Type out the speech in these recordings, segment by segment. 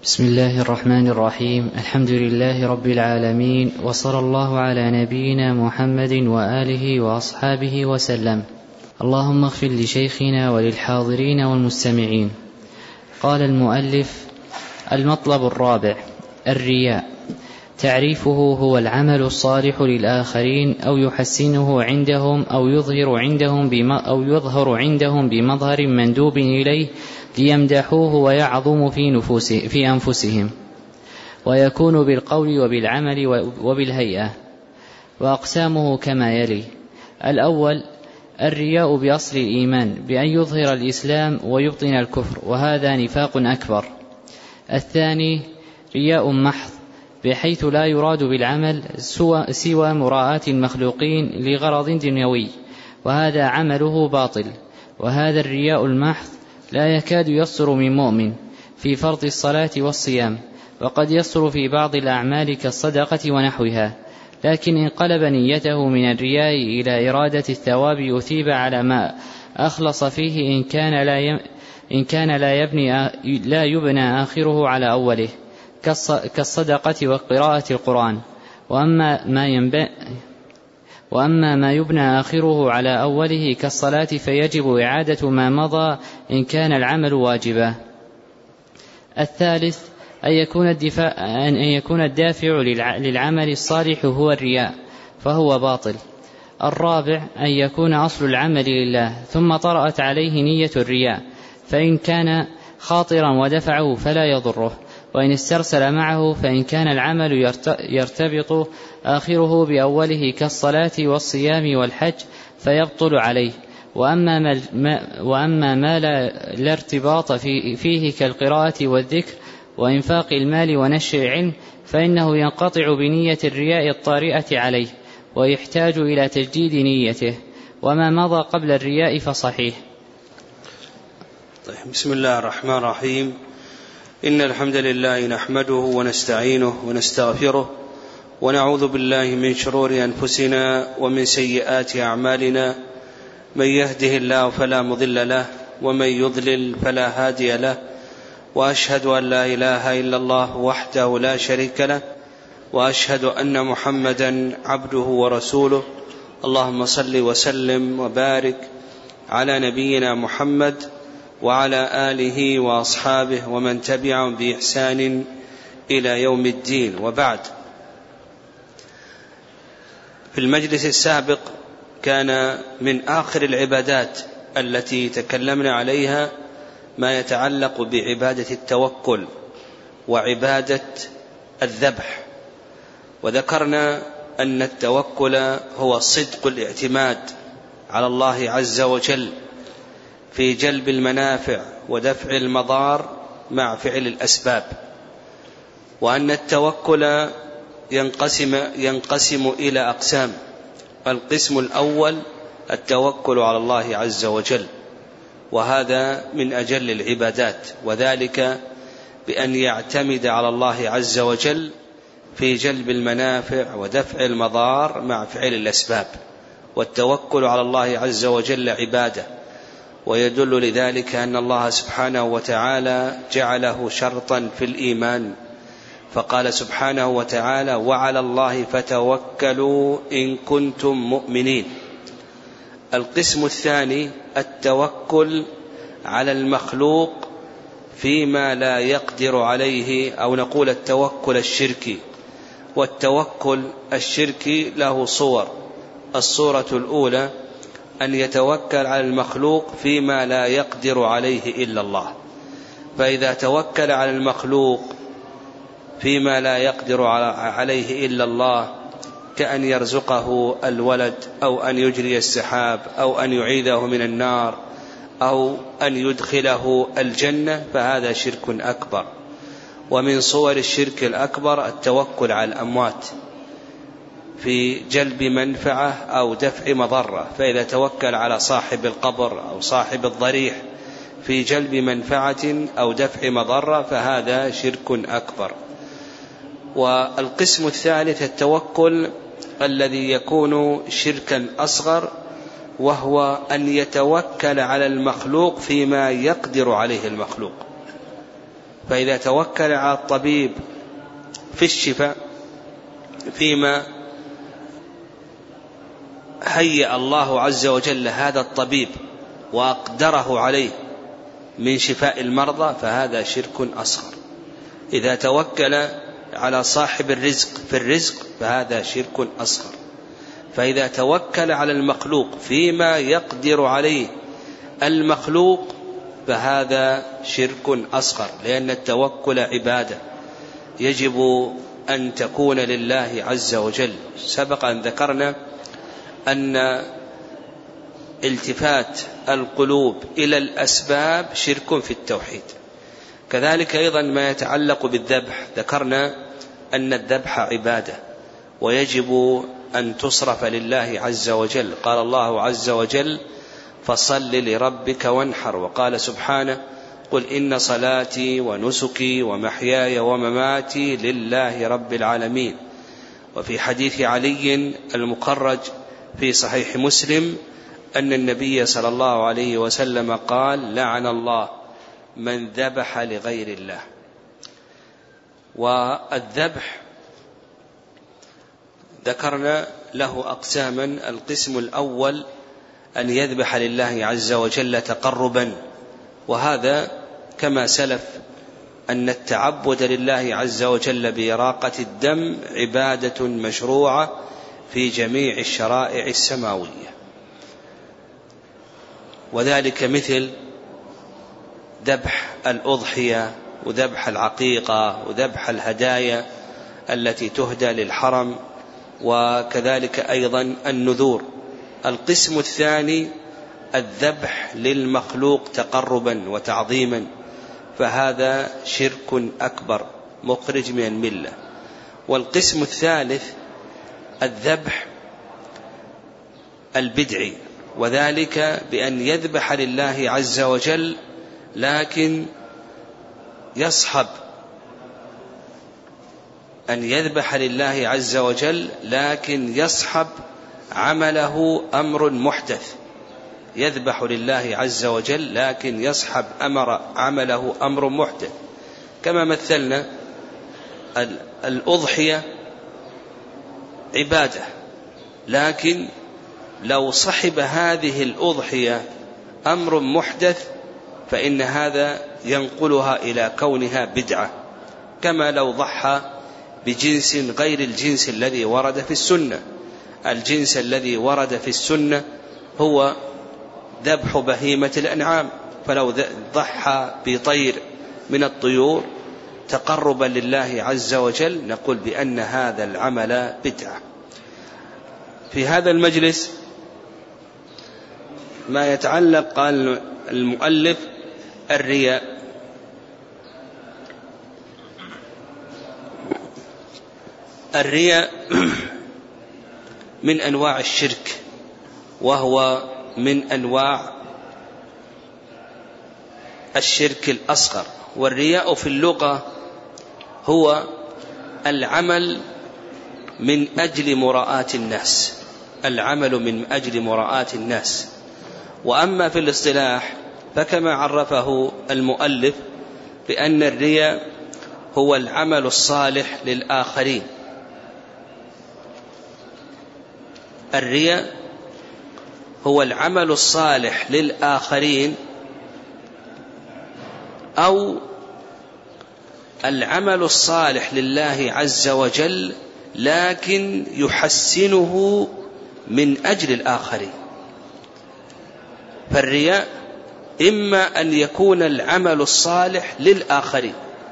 بسم الله الرحمن الرحيم. الحمد لله رب العالمين، وصلى الله على نبينا محمد وآله وأصحابه وسلم. اللهم اغفر لشيخنا وللحاضرين والمستمعين. قال المؤلف: المطلب الرابع: الرياء. تعريفه: هو العمل الصالح للآخرين أو يحسنه عندهم أو يظهر عندهم بمظهر مندوب إليه ليمدحوه ويعظم في أنفسهم، ويكون بالقول وبالعمل وبالهيئة. وأقسامه كما يلي: الأول: الرياء بأصل الإيمان، بأن يظهر الإسلام ويبطن الكفر، وهذا نفاق أكبر. الثاني: رياء محض، بحيث لا يراد بالعمل سوى مراءة المخلوقين لغرض دنيوي، وهذا عمله باطل. وهذا الرياء المحض لا يكاد يصدر من مؤمن في فرض الصلاة والصيام، وقد يصدر في بعض الأعمال كالصدقة ونحوها، لكن إن قلب نيته من الرياء إلى إرادة الثواب يثيب على ما أخلص فيه، إن كان لا يبنى آخره على أوله كالصدقة وقراءة القرآن. وأما ما يبنى آخره على أوله كالصلاة فيجب إعادة ما مضى إن كان العمل واجبا. الثالث: أن يكون الدافع للعمل الصالح هو الرياء، فهو باطل. الرابع: أن يكون أصل العمل لله ثم طرأت عليه نية الرياء، فإن كان خاطرا ودفعه فلا يضره، وإن استرسل معه فإن كان العمل يرتبط آخره بأوله كالصلاة والصيام والحج فيبطل عليه. وأما ما لا ارتباط فيه كالقراءة والذكر وإنفاق المال ونشر العلم فإنه ينقطع بنية الرياء الطارئة عليه، ويحتاج إلى تجديد نيته. وما مضى قبل الرياء فصحيح. بسم الله الرحمن الرحيم. إن الحمد لله نحمده ونستعينه ونستغفره، ونعوذ بالله من شرور أنفسنا ومن سيئات أعمالنا. من يهده الله فلا مضل له، ومن يضلل فلا هادي له. وأشهد أن لا إله إلا الله وحده لا شريك له، وأشهد أن محمدا عبده ورسوله. اللهم صل وسلم وبارك على نبينا محمد وعلى آله وأصحابه ومن تبعهم بإحسان إلى يوم الدين. وبعد، في المجلس السابق كان من آخر العبادات التي تكلمنا عليها ما يتعلق بعبادة التوكل وعبادة الذبح، وذكرنا أن التوكل هو صدق الاعتماد على الله عز وجل في جلب المنافع ودفع المضار مع فعل الأسباب، وأن التوكل ينقسم إلى أقسام. القسم الأول التوكل على الله عز وجل، وهذا من أجل العبادات، وذلك بأن يعتمد على الله عز وجل في جلب المنافع ودفع المضار مع فعل الأسباب. والتوكل على الله عز وجل عبادة، ويدل لذلك أن الله سبحانه وتعالى جعله شرطا في الإيمان، فقال سبحانه وتعالى: وعلى الله فتوكلوا إن كنتم مؤمنين. القسم الثاني التوكل على المخلوق فيما لا يقدر عليه، أو نقول التوكل الشركي. والتوكل الشركي له صور. الصورة الأولى أن يتوكل على المخلوق فيما لا يقدر عليه إلا الله، فإذا توكل على المخلوق فيما لا يقدر عليه إلا الله، كأن يرزقه الولد، أو أن يجري السحاب، أو أن يعيذه من النار، أو أن يدخله الجنة، فهذا شرك أكبر. ومن صور الشرك الأكبر التوكل على الأموات في جلب منفعة أو دفع مضرة، فإذا توكل على صاحب القبر أو صاحب الضريح في جلب منفعة أو دفع مضرة فهذا شرك أكبر. والقسم الثالث التوكل الذي يكون شركا أصغر، وهو أن يتوكل على المخلوق فيما يقدر عليه المخلوق، فإذا توكل على الطبيب في الشفاء فيما هيأ الله عز وجل هذا الطبيب وأقدره عليه من شفاء المرضى فهذا شرك أصغر. إذا توكل على صاحب الرزق في الرزق فهذا شرك أصغر. فإذا توكل على المخلوق فيما يقدر عليه المخلوق فهذا شرك أصغر، لأن التوكل عبادة يجب أن تكون لله عز وجل. سبق أن ذكرنا أن التفات القلوب إلى الأسباب شرك في التوحيد. كذلك أيضا ما يتعلق بالذبح، ذكرنا أن الذبح عبادة ويجب أن تصرف لله عز وجل. قال الله عز وجل: فصل لربك وانحر. وقال سبحانه: قل إن صلاتي ونسكي ومحياي ومماتي لله رب العالمين. وفي حديث علي المخرج في صحيح مسلم أن النبي صلى الله عليه وسلم قال: لعن الله من ذبح لغير الله. والذبح ذكرنا له أقساما: القسم الأول أن يذبح لله عز وجل تقربا، وهذا كما سلف أن التعبد لله عز وجل بإراقة الدم عبادة مشروعة في جميع الشرائع السماوية، وذلك مثل ذبح الأضحية وذبح العقيقة وذبح الهدايا التي تهدى للحرم، وكذلك أيضا النذور. القسم الثاني الذبح للمخلوق تقربا وتعظيما، فهذا شرك أكبر مخرج من الملة. والقسم الثالث الذبح البدعي، وذلك بأن يذبح لله عز وجل لكن يصحب عمله أمر محدث. يذبح لله عز وجل لكن يصحب عمله أمر محدث، كما مثلنا الأضحية عبادة، لكن لو صحب هذه الأضحية أمر محدث فإن هذا ينقلها إلى كونها بدعة، كما لو ضحى بجنس غير الجنس الذي ورد في السنة. الجنس الذي ورد في السنة هو ذبح بهيمة الأنعام، فلو ضحى بطير من الطيور تقربا لله عز وجل نقول بأن هذا العمل بدعة. في هذا المجلس ما يتعلق، قال المؤلف: الرياء. الرياء من أنواع الشرك، وهو من أنواع الشرك الأصغر. والرياء في اللغة هو العمل من أجل مراءة الناس، العمل من أجل مراءة الناس. وأما في الاصطلاح فكما عرفه المؤلف بأن الرياء هو العمل الصالح للآخرين. الرياء هو العمل الصالح للآخرين، أو العمل الصالح لله عز وجل لكن يحسنه من أجل الآخرين. فالرياء إما أن يكون العمل الصالح للآخرين،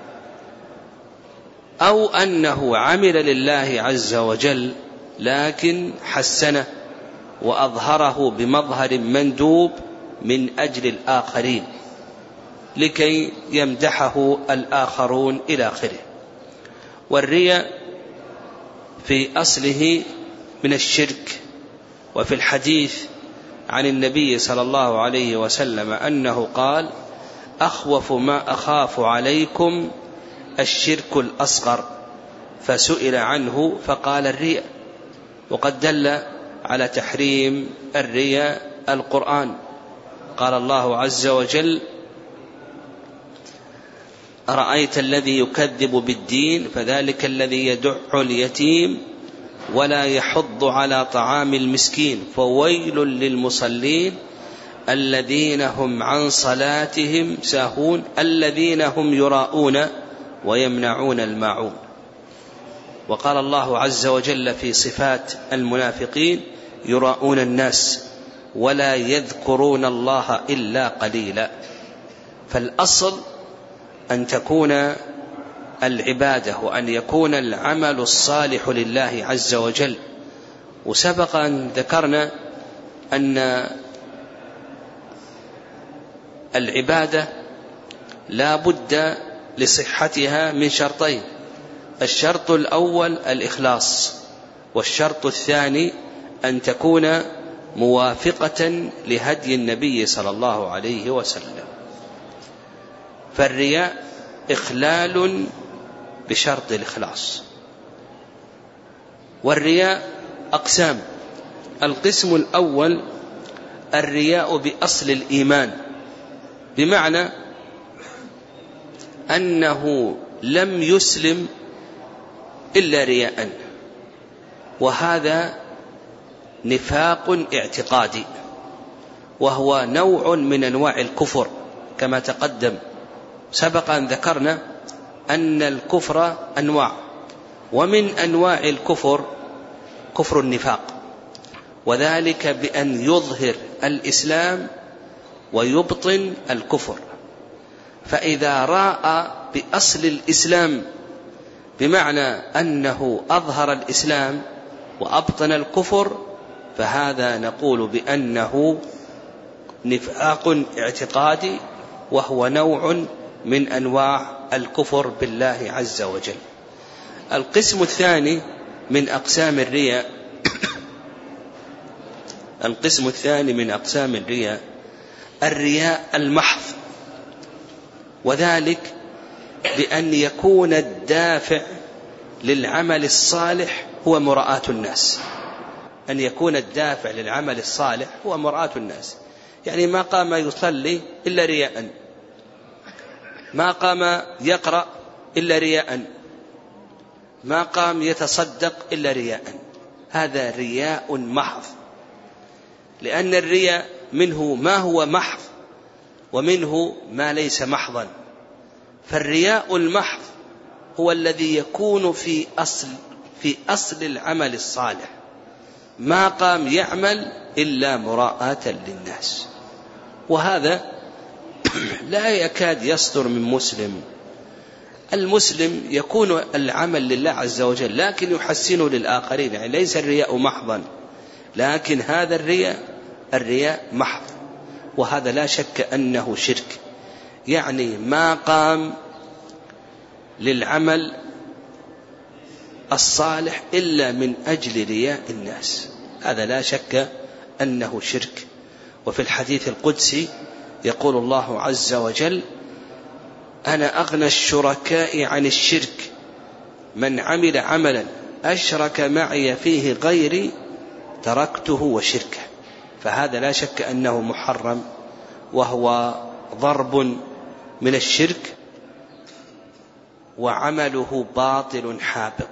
أو أنه عمل لله عز وجل لكن حسنه وأظهره بمظهر مندوب من أجل الآخرين لكي يمدحه الآخرون إلى آخره. والرياء في أصله من الشرك. وفي الحديث عن النبي صلى الله عليه وسلم أنه قال: أخوف ما أخاف عليكم الشرك الأصغر. فسئل عنه فقال: الرياء. وقد دل على تحريم الرياء القرآن. قال الله عز وجل: أرأيت الذي يكذب بالدين فذلك الذي يدع اليتيم ولا يحض على طعام المسكين فويل للمصلين الذين هم عن صلاتهم ساهون الذين هم يراءون ويمنعون الماعون. وقال الله عز وجل في صفات المنافقين يراءون الناس ولا يذكرون الله إلا قليلا. فالأصل أن تكون العبادة وأن يكون العمل الصالح لله عز وجل. وسبق أن ذكرنا أن العبادة لا بد لصحتها من شرطين: الشرط الأول الإخلاص، والشرط الثاني أن تكون موافقة لهدي النبي صلى الله عليه وسلم. فالرياء إخلال بشرط الإخلاص. والرياء أقسام: القسم الأول الرياء بأصل الإيمان، بمعنى أنه لم يسلم إلا رياء، وهذا نفاق اعتقادي، وهو نوع من أنواع الكفر كما تقدم. سبق أن ذكرنا أن الكفر أنواع، ومن أنواع الكفر كفر النفاق، وذلك بأن يظهر الإسلام ويبطن الكفر. فإذا راء بأصل الإسلام بمعنى أنه أظهر الإسلام وأبطن الكفر، فهذا نقول بأنه نفاق اعتقادي، وهو نوع من أنواع الكفر بالله عز وجل. القسم الثاني من أقسام الرياء القسم الثاني من أقسام الرياء الرياء المحض، وذلك بأن يكون الدافع للعمل الصالح هو مراءة الناس. أن يكون الدافع للعمل الصالح هو مراءة الناس، يعني ما قام يصلي إلا رياء، ما قام يقرأ إلا رياء، ما قام يتصدق إلا رياء. هذا رياء محض، لأن الرياء منه ما هو محض ومنه ما ليس محضا. فالرياء المحض هو الذي يكون في أصل العمل الصالح، ما قام يعمل إلا مراءة للناس، وهذا لا يكاد يصدر من مسلم. المسلم يكون العمل لله عز وجل لكن يحسنه للآخرين، يعني ليس الرياء محضا، لكن هذا الرياء محض، وهذا لا شك أنه شرك. يعني ما قام للعمل الصالح إلا من أجل رياء الناس، هذا لا شك أنه شرك. وفي الحديث القدسي يقول الله عز وجل: أنا أغنى الشركاء عن الشرك، من عمل عملا أشرك معي فيه غيري تركته وشركه. فهذا لا شك أنه محرم، وهو ضرب من الشرك، وعمله باطل حابط.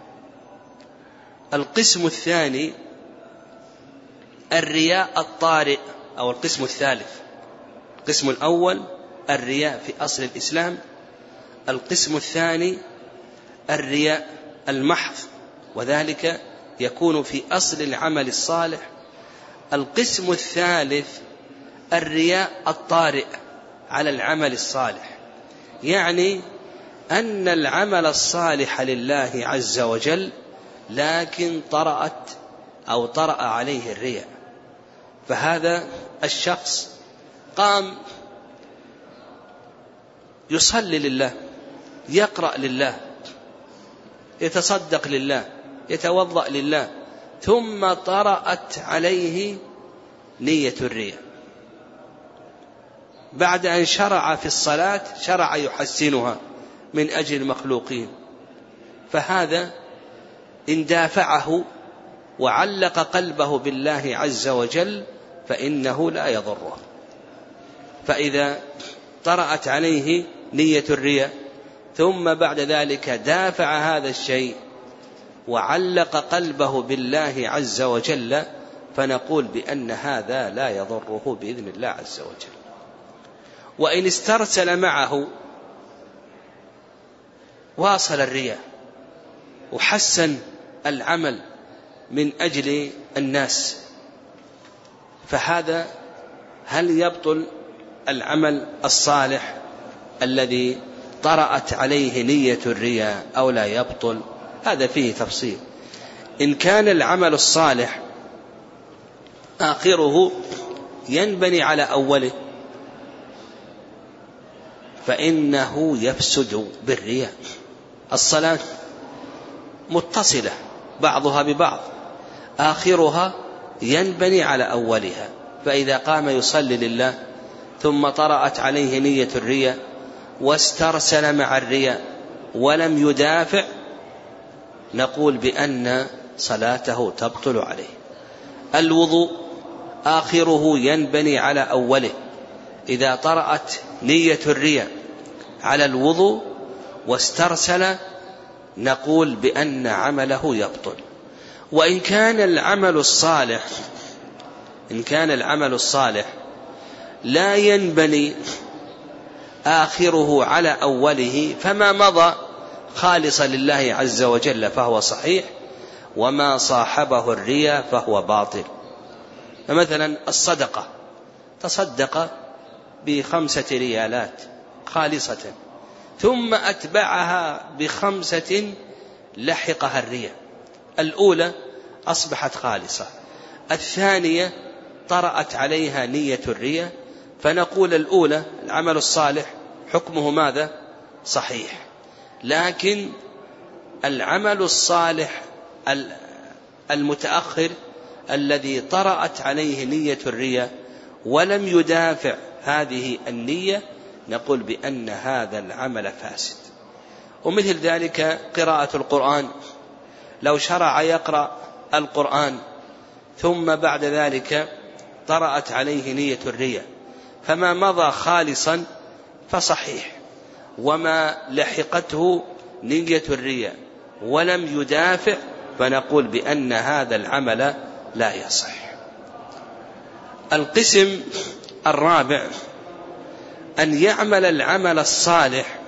القسم الثاني الرياء الطارئ، أو القسم الثالث. القسم الأول الرياء في أصل الإسلام، القسم الثاني الرياء المحض، وذلك يكون في أصل العمل الصالح. القسم الثالث الرياء الطارئ على العمل الصالح، يعني أن العمل الصالح لله عز وجل لكن طرأ عليه الرياء. فهذا الشخص قام يصلي لله، يقرأ لله، يتصدق لله، يتوضأ لله، ثم طرأت عليه نية الرياء. بعد أن شرع في الصلاة شرع يحسنها من أجل المخلوقين، فهذا إن دافعه وعلق قلبه بالله عز وجل فإنه لا يضره. فإذا طرأت عليه نية الرياء ثم بعد ذلك دافع هذا الشيء وعلق قلبه بالله عز وجل، فنقول بأن هذا لا يضره بإذن الله عز وجل. وإن استرسل معه واصل الرياء وحسن العمل من أجل الناس، فهذا هل يبطل العمل الصالح الذي طرأت عليه نية الرياء أو لا يبطل؟ هذا فيه تفصيل. إن كان العمل الصالح آخره ينبني على أوله فإنه يفسد بالرياء. الصلاة متصلة بعضها ببعض، آخرها ينبني على أولها، فإذا قام يصلي لله ثم طرأت عليه نية الرياء واسترسل مع الرياء ولم يدافع، نقول بأن صلاته تبطل عليه. الوضوء آخره ينبني على أوله، إذا طرأت نية الرياء على الوضوء واسترسل نقول بأن عمله يبطل. وإن كان العمل الصالح لا ينبني آخره على أوله فما مضى خالصا لله عز وجل فهو صحيح، وما صاحبه الرياء فهو باطل. فمثلا الصدقة، تصدق ب5 ريالات خالصة ثم أتبعها ب5 لحقها الرياء، الأولى أصبحت خالصة، الثانية طرأت عليها نية الرياء، فنقول الأولى العمل الصالح حكمه ماذا؟ صحيح. لكن العمل الصالح المتأخر الذي طرأت عليه نية الرياء ولم يدافع هذه النية نقول بأن هذا العمل فاسد. ومثل ذلك قراءة القرآن، لو شرع يقرأ القرآن ثم بعد ذلك طرأت عليه نية الرياء فما مضى خالصا فصحيح، وما لحقته نية الرياء ولم يدافع فنقول بأن هذا العمل لا يصح. القسم الرابع أن يعمل العمل الصالح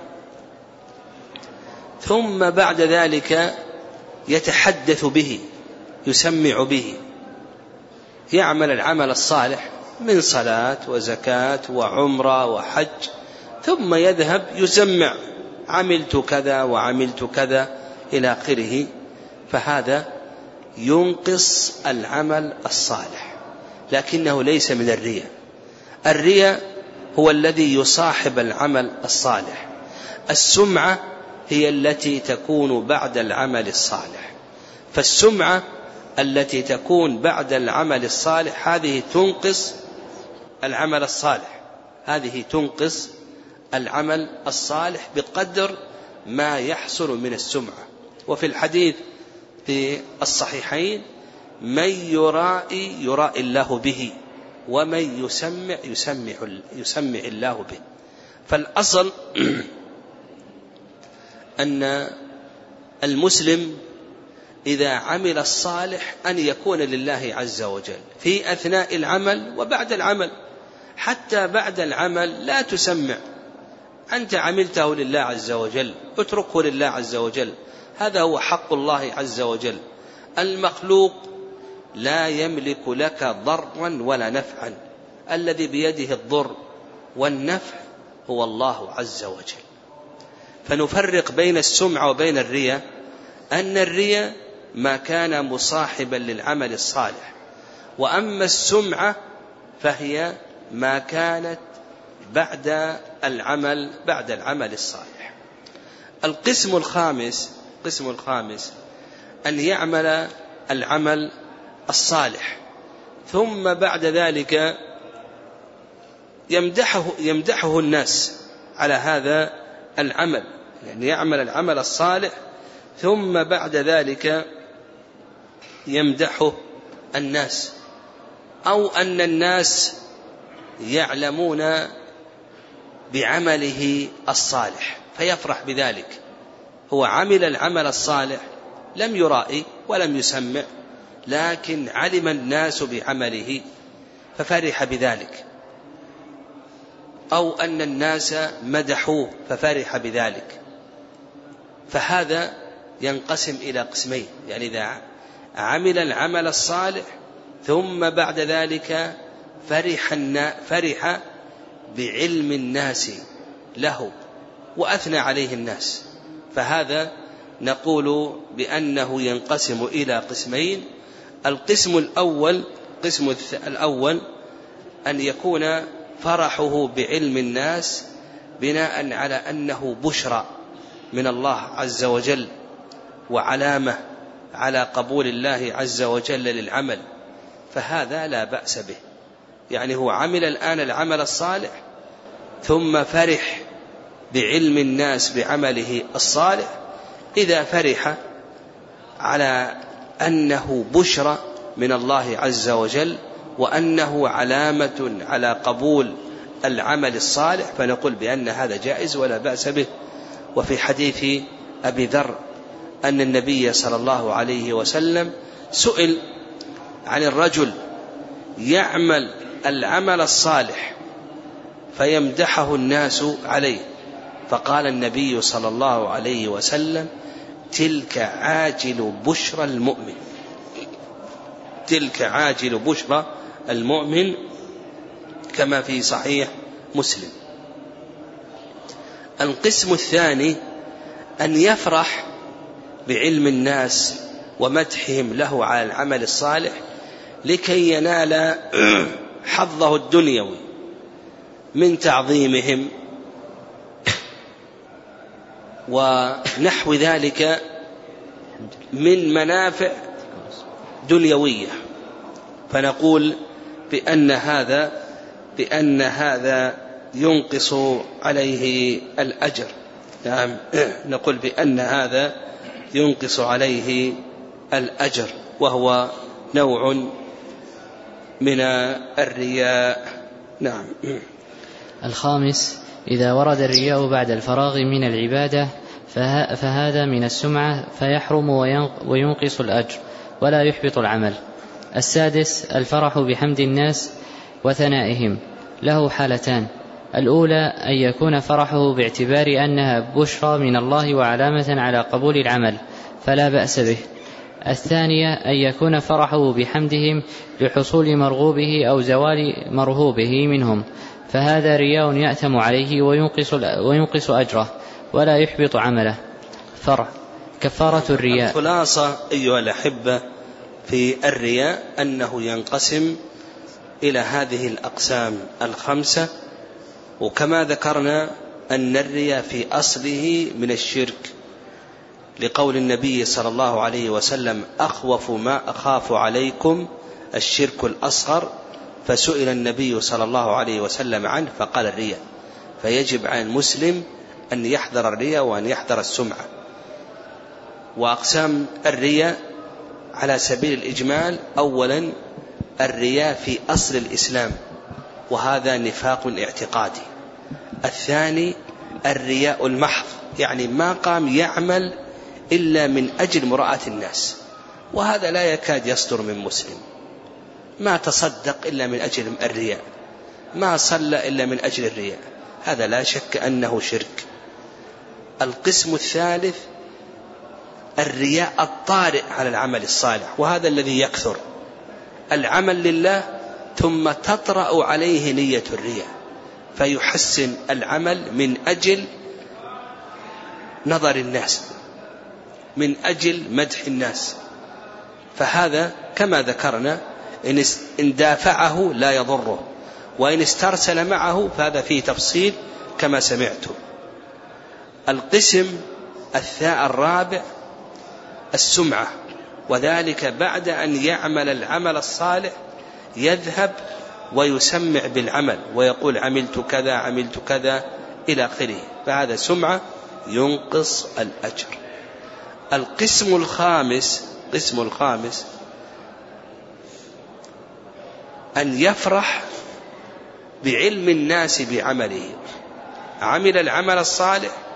ثم بعد ذلك يتحدث به، يسمع به، يعمل العمل الصالح من صلاة وزكاة وعمرة وحج ثم يذهب يسمع عملت كذا وعملت كذا إلى آخره، فهذا ينقص العمل الصالح لكنه ليس من الرياء. الرياء هو الذي يصاحب العمل الصالح، السمعة هي التي تكون بعد العمل الصالح، فالسمعة التي تكون بعد العمل الصالح هذه تنقص العمل الصالح، هذه تنقص العمل الصالح بقدر ما يحصل من السمعة. وفي الحديث في الصحيحين من يرائي الله به ومن يسمع الله به. فالأصل أن المسلم إذا عمل الصالح أن يكون لله عز وجل في أثناء العمل وبعد العمل، حتى بعد العمل لا تسمع، أنت عملته لله عز وجل اتركه لله عز وجل، هذا هو حق الله عز وجل. المخلوق لا يملك لك ضرا ولا نفعا، الذي بيده الضر والنفع هو الله عز وجل. فنفرق بين السمعة وبين الرياء، أن الرياء ما كان مصاحبا للعمل الصالح، وأما السمعة فهي ما كانت بعد العمل الصالح. القسم الخامس أن يعمل العمل الصالح ثم بعد ذلك يمدحه الناس على هذا العمل، يعني يعمل العمل الصالح ثم بعد ذلك يمدحه الناس، أو أن الناس يعلمون بعمله الصالح فيفرح بذلك. هو عمل العمل الصالح، لم يرائي ولم يسمع، لكن علم الناس بعمله ففرح بذلك، أو أن الناس مدحوه ففرح بذلك. فهذا ينقسم إلى قسمين، يعني إذا عمل العمل الصالح ثم بعد ذلك فرح بعلم الناس له وأثنى عليه الناس، فهذا نقول بأنه ينقسم إلى قسمين. القسم الأول أن يكون فرحه بعلم الناس بناء على أنه بشرى من الله عز وجل وعلامة على قبول الله عز وجل للعمل، فهذا لا بأس به. يعني هو عمل الآن العمل الصالح ثم فرح بعلم الناس بعمله الصالح، إذا فرح على أنه بشرى من الله عز وجل وأنه علامة على قبول العمل الصالح فنقول بأن هذا جائز ولا بأس به. وفي حديث أبي ذر أن النبي صلى الله عليه وسلم سئل عن الرجل يعمل العمل الصالح فيمدحه الناس عليه، فقال النبي صلى الله عليه وسلم: تلك عاجل بشرى المؤمن، تلك عاجل بشرى المؤمن، كما في صحيح مسلم. القسم الثاني أن يفرح بعلم الناس ومدحهم له على العمل الصالح لكي ينال حظه الدنيوي من تعظيمهم ونحو ذلك من منافع دنيوية، فنقول بأن هذا ينقص عليه الأجر. نعم، نقول بأن هذا ينقص عليه الأجر، وهو نوع من الرياء. نعم. الخامس: إذا ورد الرياء بعد الفراغ من العبادة فهذا من السمعة فيحرم وينقص الأجر ولا يحبط العمل. السادس: الفرح بحمد الناس وثنائهم، له حالتان: الأولى أن يكون فرحه باعتبار أنها بشرى من الله وعلامة على قبول العمل فلا بأس به. الثانية أن يكون فرحه بحمدهم لحصول مرغوبه أو زوال مرهوبه منهم، فهذا رياء يأثم عليه وينقص أجره ولا يحبط عمله. فرع: كفارة الرياء. الخلاصة أيها الأحبة في الرياء أنه ينقسم إلى هذه الأقسام الخمسة، وكما ذكرنا أن الرياء في أصله من الشرك، لقول النبي صلى الله عليه وسلم: أخوف ما أخاف عليكم الشرك الأصغر، فسئل النبي صلى الله عليه وسلم عنه فقال الرياء. فيجب على المسلم أن يحذر الرياء وأن يحذر السمعة. وأقسام الرياء على سبيل الإجمال: أولا الرياء في أصل الإسلام، وهذا نفاق اعتقادي. الثاني الرياء المحض، يعني ما قام يعمل إلا من أجل مراءة الناس، وهذا لا يكاد يصدر من مسلم. ما تصدق إلا من أجل الرياء، ما صلى إلا من أجل الرياء، هذا لا شك أنه شرك. القسم الثالث الرياء الطارئ على العمل الصالح، وهذا الذي يكثر، العمل لله ثم تطرأ عليه نية الرياء فيحسن العمل من أجل نظر الناس، من أجل مدح الناس، فهذا كما ذكرنا إن دافعه لا يضره، وإن استرسل معه فهذا فيه تفصيل كما سمعتم. القسم الرابع السمعة، وذلك بعد أن يعمل العمل الصالح يذهب ويسمع بالعمل ويقول عملت كذا عملت كذا إلى آخره، فهذا سمعة ينقص الأجر. القسم الخامس أن يفرح بعلم الناس بعمله، عمل العمل الصالح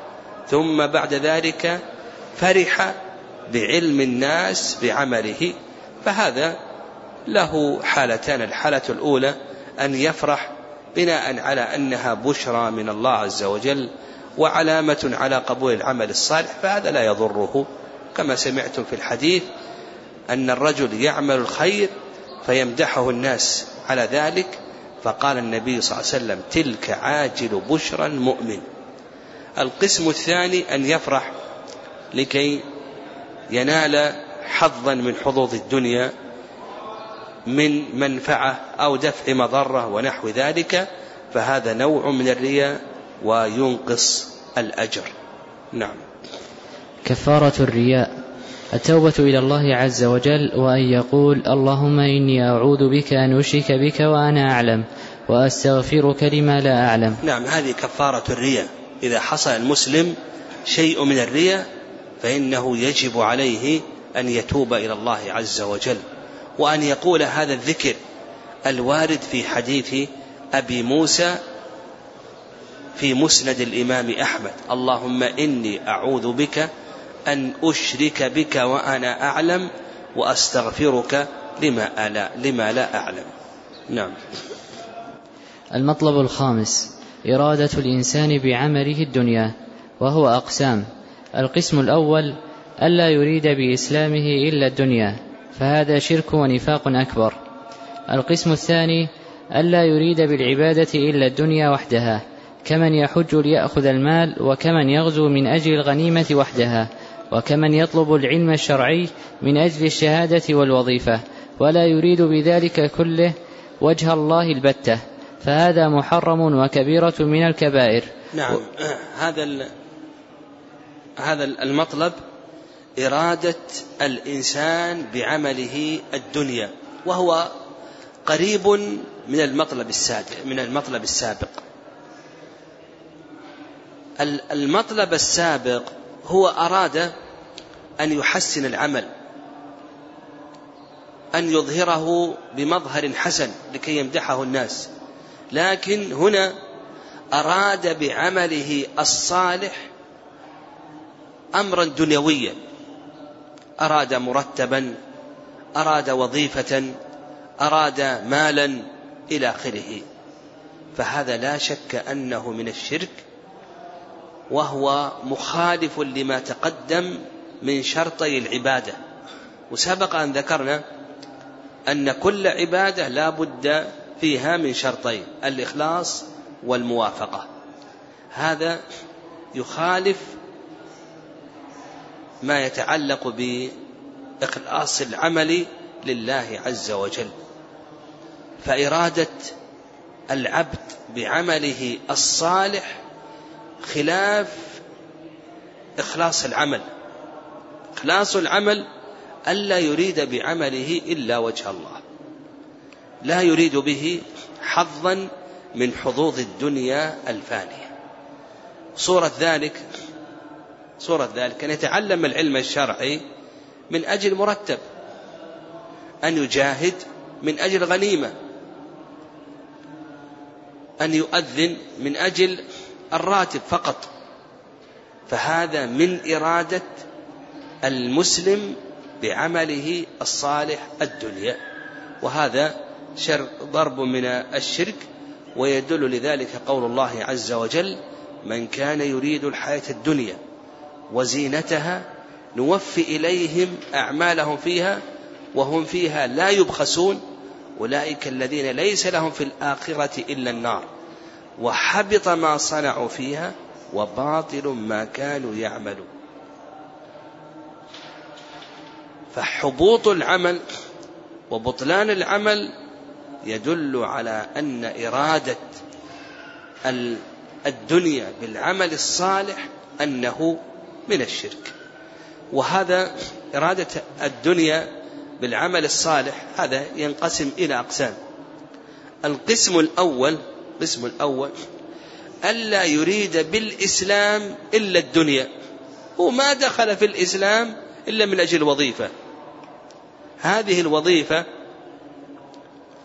ثم بعد ذلك فرح بعلم الناس بعمله، فهذا له حالتان. الحالة الأولى أن يفرح بناء على أنها بشرى من الله عز وجل وعلامة على قبول العمل الصالح، فهذا لا يضره، كما سمعتم في الحديث أن الرجل يعمل الخير فيمدحه الناس على ذلك، فقال النبي صلى الله عليه وسلم: تلك عاجل بشرى المؤمن. القسم الثاني أن يفرح لكي ينال حظا من حظوظ الدنيا من منفعة أو دفع مضرة ونحو ذلك، فهذا نوع من الرياء وينقص الأجر. نعم. كفارة الرياء: التوبة إلى الله عز وجل، وأن يقول: اللهم إني أعوذ بك أن أشرك بك وأنا أعلم، وأستغفرك لما لا أعلم. نعم، هذه كفارة الرياء. إذا حصل المسلم شيء من الرياء فإنه يجب عليه أن يتوب إلى الله عز وجل، وأن يقول هذا الذكر الوارد في حديث أبي موسى في مسند الإمام أحمد: اللهم إني أعوذ بك أن أشرك بك وأنا أعلم، وأستغفرك لما لا أعلم. نعم. المطلب الخامس: إرادة الإنسان بعمله الدنيا، وهو أقسام. القسم الأول: ألا يريد بإسلامه إلا الدنيا، فهذا شرك ونفاق أكبر. القسم الثاني: ألا يريد بالعبادة إلا الدنيا وحدها، كمن يحج ليأخذ المال، وكمن يغزو من أجل الغنيمة وحدها، وكمن يطلب العلم الشرعي من أجل الشهادة والوظيفة، ولا يريد بذلك كله وجه الله البتة، فهذا محرم وكبيرة من الكبائر. نعم. هذا المطلب إرادة الإنسان بعمله الدنيا، وهو قريب من المطلب السابق. المطلب السابق هو أراد أن يحسن العمل، أن يظهره بمظهر حسن لكي يمدحه الناس، لكن هنا أراد بعمله الصالح أمرا دنيويا، أراد مرتبا، أراد وظيفة، أراد مالا إلى آخره، فهذا لا شك أنه من الشرك، وهو مخالف لما تقدم من شرطي العبادة. وسبق أن ذكرنا أن كل عبادة لا بد فيها من شرطين: الإخلاص والموافقة. هذا يخالف ما يتعلق بإخلاص العمل لله عز وجل، فإرادة العبد بعمله الصالح خلاف إخلاص العمل. إخلاص العمل ألا يريد بعمله إلا وجه الله، لا يريد به حظا من حظوظ الدنيا الفانية. صورة ذلك أن يتعلم العلم الشرعي من أجل مرتب، أن يجاهد من أجل غنيمة، أن يؤذن من أجل الراتب فقط، فهذا من إرادة المسلم بعمله الصالح الدنيا، وهذا ضرب من الشرك. ويدل لذلك قول الله عز وجل: من كان يريد الحياة الدنيا وزينتها نوفي إليهم أعمالهم فيها وهم فيها لا يبخسون، أولئك الذين ليس لهم في الآخرة إلا النار وحبط ما صنعوا فيها وباطل ما كانوا يعملون. فحبوط العمل وبطلان العمل يدل على أن إرادة الدنيا بالعمل الصالح أنه من الشرك. وهذا إرادة الدنيا بالعمل الصالح هذا ينقسم إلى أقسام. القسم الأول ألا يريد بالإسلام إلا الدنيا، وما دخل في الإسلام إلا من أجل الوظيفة. هذه الوظيفة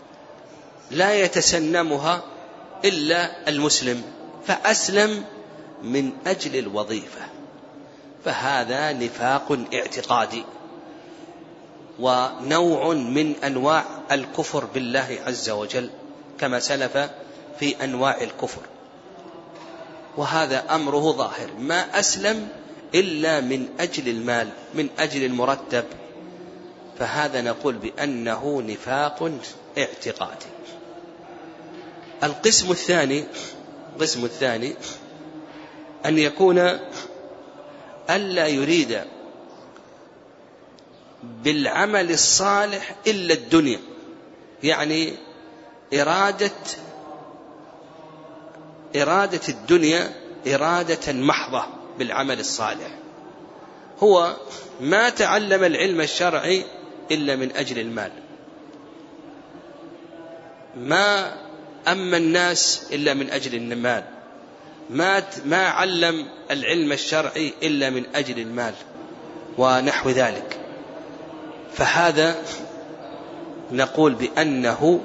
لا يتسنمها إلا المسلم، فأسلم من أجل الوظيفة، فهذا نفاق اعتقادي ونوع من أنواع الكفر بالله عز وجل كما سلف في أنواع الكفر، وهذا أمره ظاهر. ما أسلم إلا من أجل المال، من أجل المرتب، فهذا نقول بأنه نفاق اعتقادي. القسم الثاني أن يكون ألا يريد بالعمل الصالح إلا الدنيا، يعني إرادة الدنيا إرادة محضة بالعمل الصالح. هو ما تعلم العلم الشرعي إلا من أجل المال، ما أما الناس إلا من أجل المال، ما علم العلم الشرعي إلا من أجل المال ونحو ذلك، فهذا نقول بأنه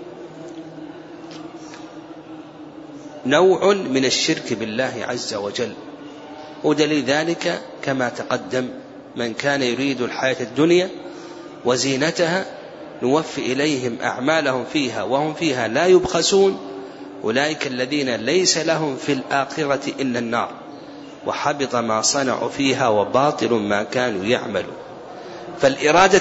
نوع من الشرك بالله عز وجل. ودليل ذلك كما تقدم: من كان يريد الحياة الدنيا وزينتها نوفي إليهم أعمالهم فيها وهم فيها لا يبخسون أولئك الذين ليس لهم في الآخرة إلا النار وحبط ما صنعوا فيها وباطل ما كانوا يعملون. فالإرادة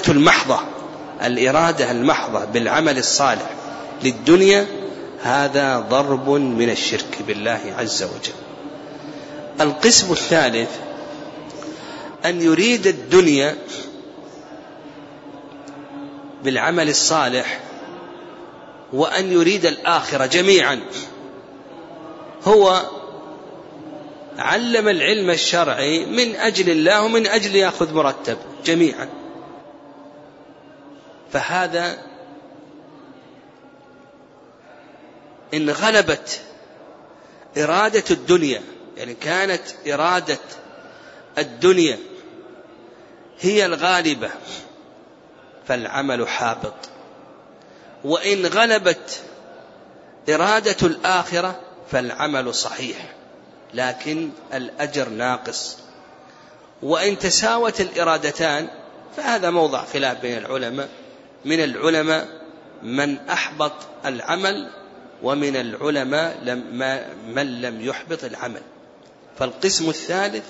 المحضة بالعمل الصالح للدنيا هذا ضرب من الشرك بالله عز وجل. القسم الثالث أن يريد الدنيا بالعمل الصالح وأن يريد الآخرة جميعا. هو علم العلم الشرعي من أجل الله ومن أجل يأخذ مرتب جميعا، فهذا إن غلبت إرادة الدنيا، يعني كانت إرادة الدنيا هي الغالبة، فالعمل حابط. وإن غلبت إرادة الآخرة فالعمل صحيح لكن الأجر ناقص. وإن تساوت الإرادتان فهذا موضع خلاف بين العلماء، من العلماء من أحبط العمل ومن العلماء من لم يحبط العمل. فالقسم الثالث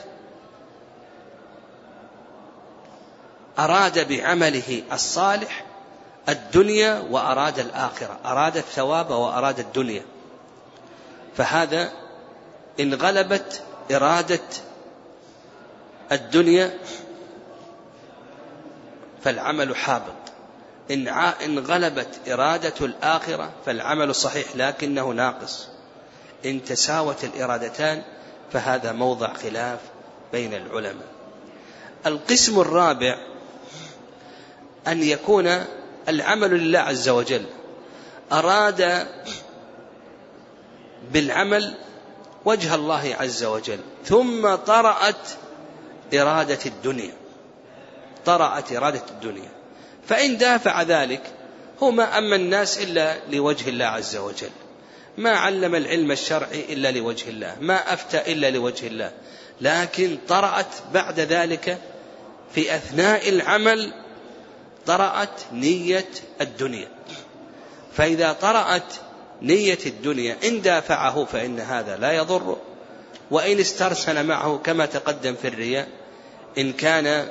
أراد بعمله الصالح الدنيا وأراد الآخرة، أراد الثواب وأراد الدنيا، فهذا إن غلبت إرادة الدنيا فالعمل حابط، إن غلبت إرادة الآخرة فالعمل صحيح لكنه ناقص. إن تساوت الإرادتان فهذا موضع خلاف بين العلماء. القسم الرابع أن يكون العمل لله عز وجل، أراد بالعمل وجه الله عز وجل ثم طرأت إرادة الدنيا، فإن دافع ذلك هو ما أما الناس إلا لوجه الله عز وجل، ما علم العلم الشرعي إلا لوجه الله، ما أفتى إلا لوجه الله، لكن طرأت بعد ذلك في أثناء العمل طرأت نية الدنيا. فإذا طرأت نية الدنيا إن دافعه فإن هذا لا يضر، وإن استرسل معه كما تقدم في الرياء إن كان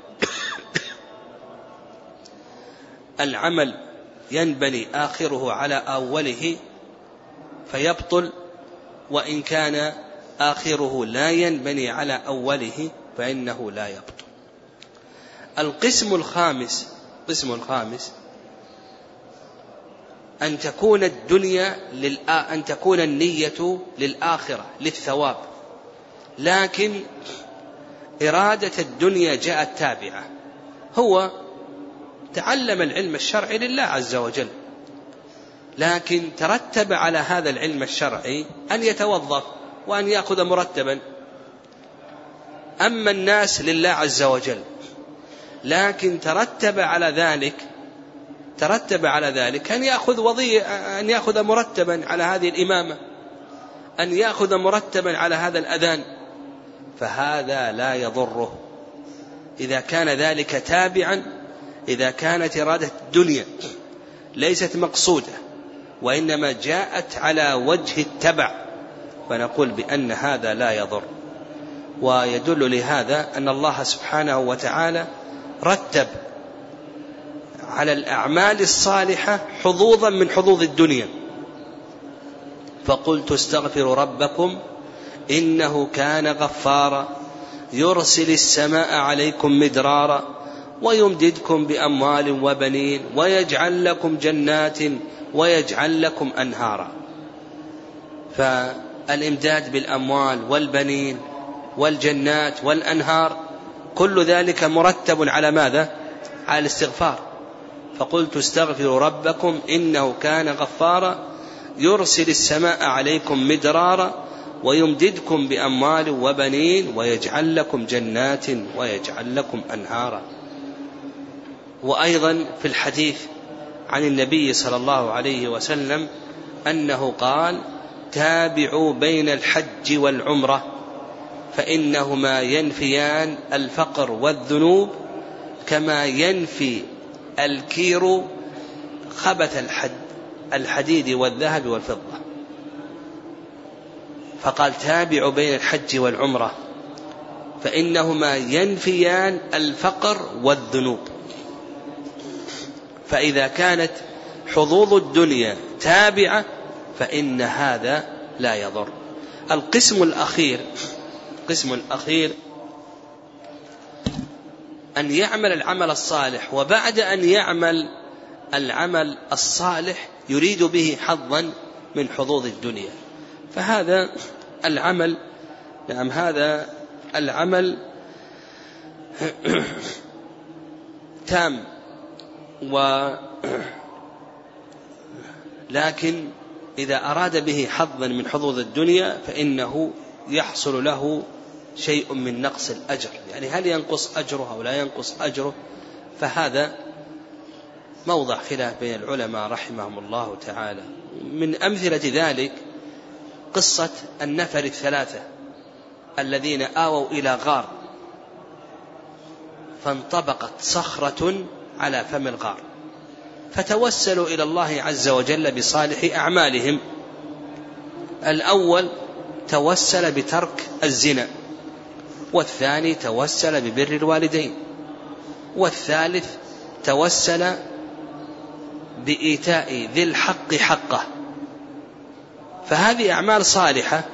العمل ينبني آخره على أوله فيبطل، وإن كان آخره لا ينبني على أوله فإنه لا يبطل. القسم الخامس أن تكون النية للآخرة للثواب، لكن إرادة الدنيا جاءت تابعة. هو تعلم العلم الشرعي لله عز وجل، لكن ترتب على هذا العلم الشرعي أن يتوظف وأن يأخذ مرتبا. أما الناس لله عز وجل، لكن ترتب على ذلك أن يأخذ مرتبا على هذه الإمامة أن يأخذ مرتبا على هذا الأذان، فهذا لا يضره إذا كان ذلك تابعا، إذا كانت إرادة الدنيا ليست مقصودة وإنما جاءت على وجه التبع، فنقول بأن هذا لا يضر. ويدل لهذا أن الله سبحانه وتعالى رتب على الأعمال الصالحة حظوظا من حظوظ الدنيا، فقلت استغفروا ربكم إنه كان غفارا يرسل السماء عليكم مدرارا ويمددكم بأموال وبنين ويجعل لكم جنات ويجعل لكم أنهارا. فالإمداد بالأموال والبنين والجنات والأنهار كل ذلك مرتب على ماذا؟ على الاستغفار. فقلت استغفروا ربكم إنه كان غفارا يرسل السماء عليكم مدرارا ويمددكم بأموال وبنين ويجعل لكم جنات ويجعل لكم أنهارا. وأيضا في الحديث عن النبي صلى الله عليه وسلم أنه قال تابعوا بين الحج والعمرة فإنهما ينفيان الفقر والذنوب كما ينفي الكير خبث الحديد والذهب والفضة. فقال تابعوا بين الحج والعمرة فإنهما ينفيان الفقر والذنوب. فإذا كانت حظوظ الدنيا تابعة فإن هذا لا يضر. القسم الأخير أن يعمل العمل الصالح، وبعد أن يعمل العمل الصالح يريد به حظا من حظوظ الدنيا، فهذا العمل هذا العمل تام، لكن إذا أراد به حظا من حظوظ الدنيا فإنه يحصل له شيء من نقص الأجر، يعني هل ينقص أجره أو لا ينقص أجره، فهذا موضع خلاف بين العلماء رحمهم الله تعالى. من أمثلة ذلك قصة النفر الثلاثة الذين آووا إلى غار فانطبقت صخرة على فم الغار، فتوسلوا إلى الله عز وجل بصالح أعمالهم. الأول توسل بترك الزنا، والثاني توسل ببر الوالدين، والثالث توسل بإيتاء ذي الحق حقه. فهذه أعمال صالحة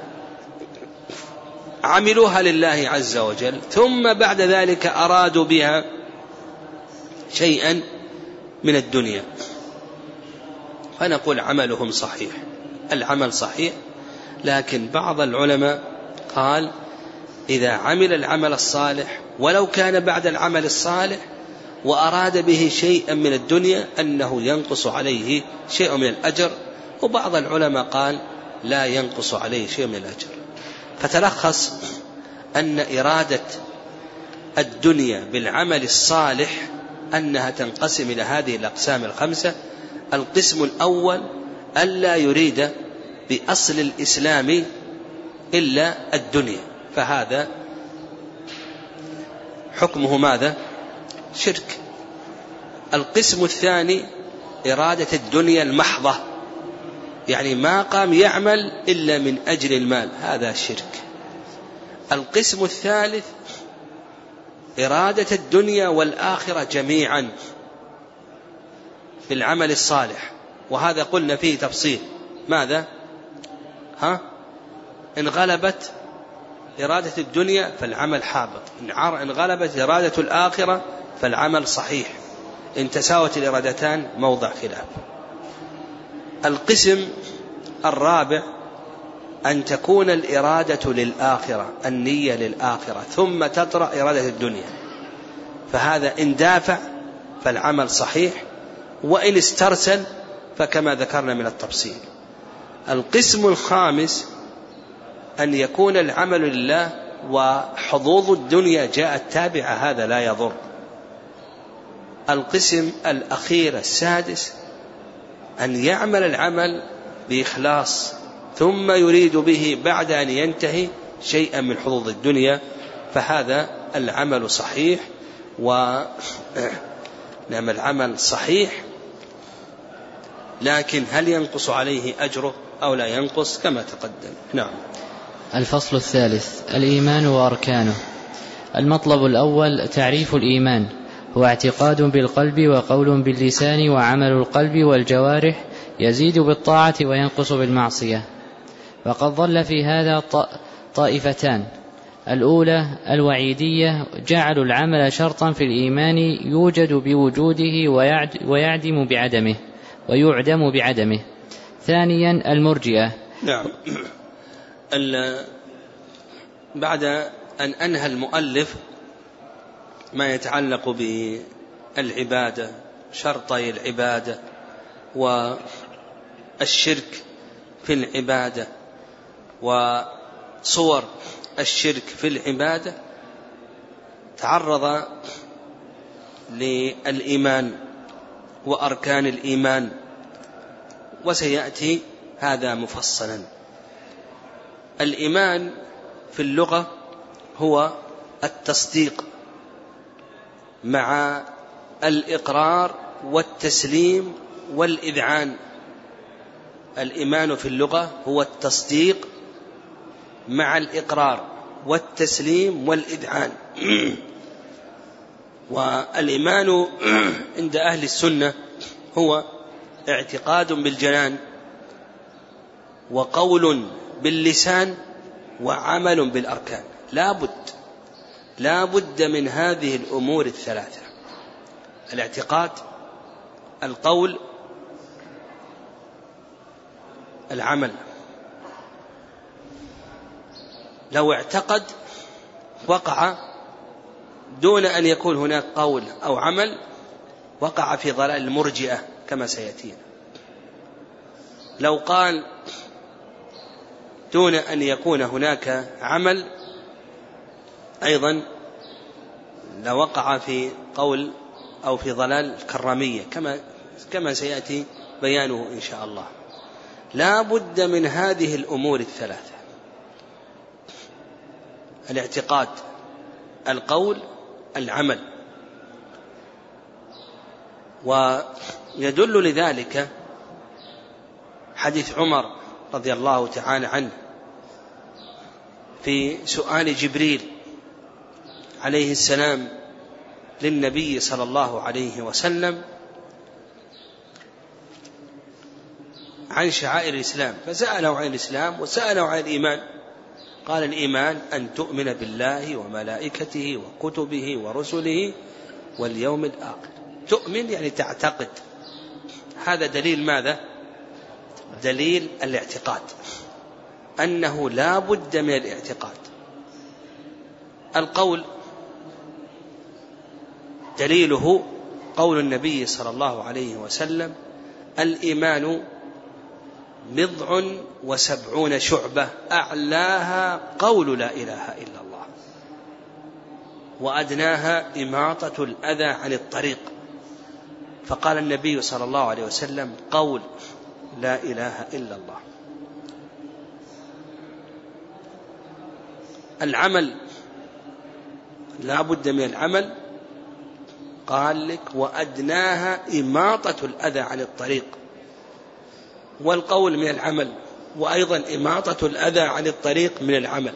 عملوها لله عز وجل، ثم بعد ذلك أرادوا بها شيئا من الدنيا، فنقول عملهم صحيح، العمل صحيح. لكن بعض العلماء قال إذا عمل العمل الصالح ولو كان بعد العمل الصالح وأراد به شيئا من الدنيا أنه ينقص عليه شيء من الأجر، وبعض العلماء قال لا ينقص عليه شيء من الأجر. فتلخص أن إرادة الدنيا بالعمل الصالح أنها تنقسم إلى هذه الأقسام الخمسة. القسم الأول ألا يريد بأصل الإسلام إلا الدنيا، فهذا حكمه ماذا؟ شرك. القسم الثاني إرادة الدنيا المحضة، يعني ما قام يعمل إلا من أجل المال، هذا شرك. القسم الثالث إرادة الدنيا والآخرة جميعا بالعمل الصالح، وهذا قلنا فيه تفصيل. ماذا؟ إن غلبت إرادة الدنيا فالعمل حابط، إن غلبت إرادة الآخرة فالعمل صحيح، إن تساوت الإرادتان موضع خلاف. القسم الرابع أن تكون الإرادة للآخرة، النية للآخرة، ثم تطرأ إرادة الدنيا، فهذا إن دافع فالعمل صحيح، وإن استرسل فكما ذكرنا من التفصيل. القسم الخامس أن يكون العمل لله وحظوظ الدنيا جاءت تابعة، هذا لا يضر. القسم الأخير السادس أن يعمل العمل بإخلاص ثم يريد به بعد أن ينتهي شيئا من حظوظ الدنيا، فهذا العمل صحيح. نعم العمل صحيح، لكن هل ينقص عليه أجره أو لا ينقص كما تقدم. نعم. الفصل الثالث: الإيمان وأركانه. المطلب الأول: تعريف الإيمان، هو اعتقاد بالقلب وقول باللسان وعمل القلب والجوارح، يزيد بالطاعة وينقص بالمعصية. وقد ضل في هذا طائفتان: الأولى الوعيدية، جعلوا العمل شرطا في الإيمان يوجد بوجوده ويعدم بعدمه ويعدم بعدمه. ثانيا المرجئة. نعم. بعد أن أنهى المؤلف ما يتعلق بالعبادة، شرطي العبادة والشرك في العبادة وصور الشرك في العبادة، تعرض للإيمان وأركان الإيمان، وسيأتي هذا مفصلا. الإيمان في اللغة هو التصديق مع الإقرار والتسليم والإذعان. الإيمان في اللغة هو التصديق مع الإقرار والتسليم والإذعان. والإيمان عند أهل السنة هو اعتقاد بالجنان وقول باللسان وعمل بالأركان. لا بد من هذه الأمور الثلاثة: الاعتقاد، القول، العمل. لو اعتقد وقع دون أن يكون هناك قول أو عمل، وقع في ضلال المرجئة كما سيأتينا. لو قال دون أن يكون هناك عمل، أيضا لوقع في قول أو في ضلال الكرامية كما سيأتي بيانه إن شاء الله. لا بد من هذه الأمور الثلاثة: الاعتقاد، القول، العمل. ويدل لذلك حديث عمر رضي الله تعالى عنه في سؤال جبريل عليه السلام للنبي صلى الله عليه وسلم عن شعائر الإسلام، فسأله عن الإسلام وسأله عن الإيمان. قال: الإيمان أن تؤمن بالله وملائكته وكتبه ورسله واليوم الآخر. تؤمن يعني تعتقد. هذا دليل ماذا؟ دليل الاعتقاد، أنه لا بد من الاعتقاد. القول دليله قول النبي صلى الله عليه وسلم: الإيمان 70 شعبة أعلاها قول لا إله إلا الله وأدناها إماطة الأذى عن الطريق. فقال النبي صلى الله عليه وسلم: قول لا إله إلا الله. العمل لا بد من العمل، قال لك: وأدناها إماطة الأذى عن الطريق. والقول من العمل، وأيضا إماطة الأذى عن الطريق من العمل.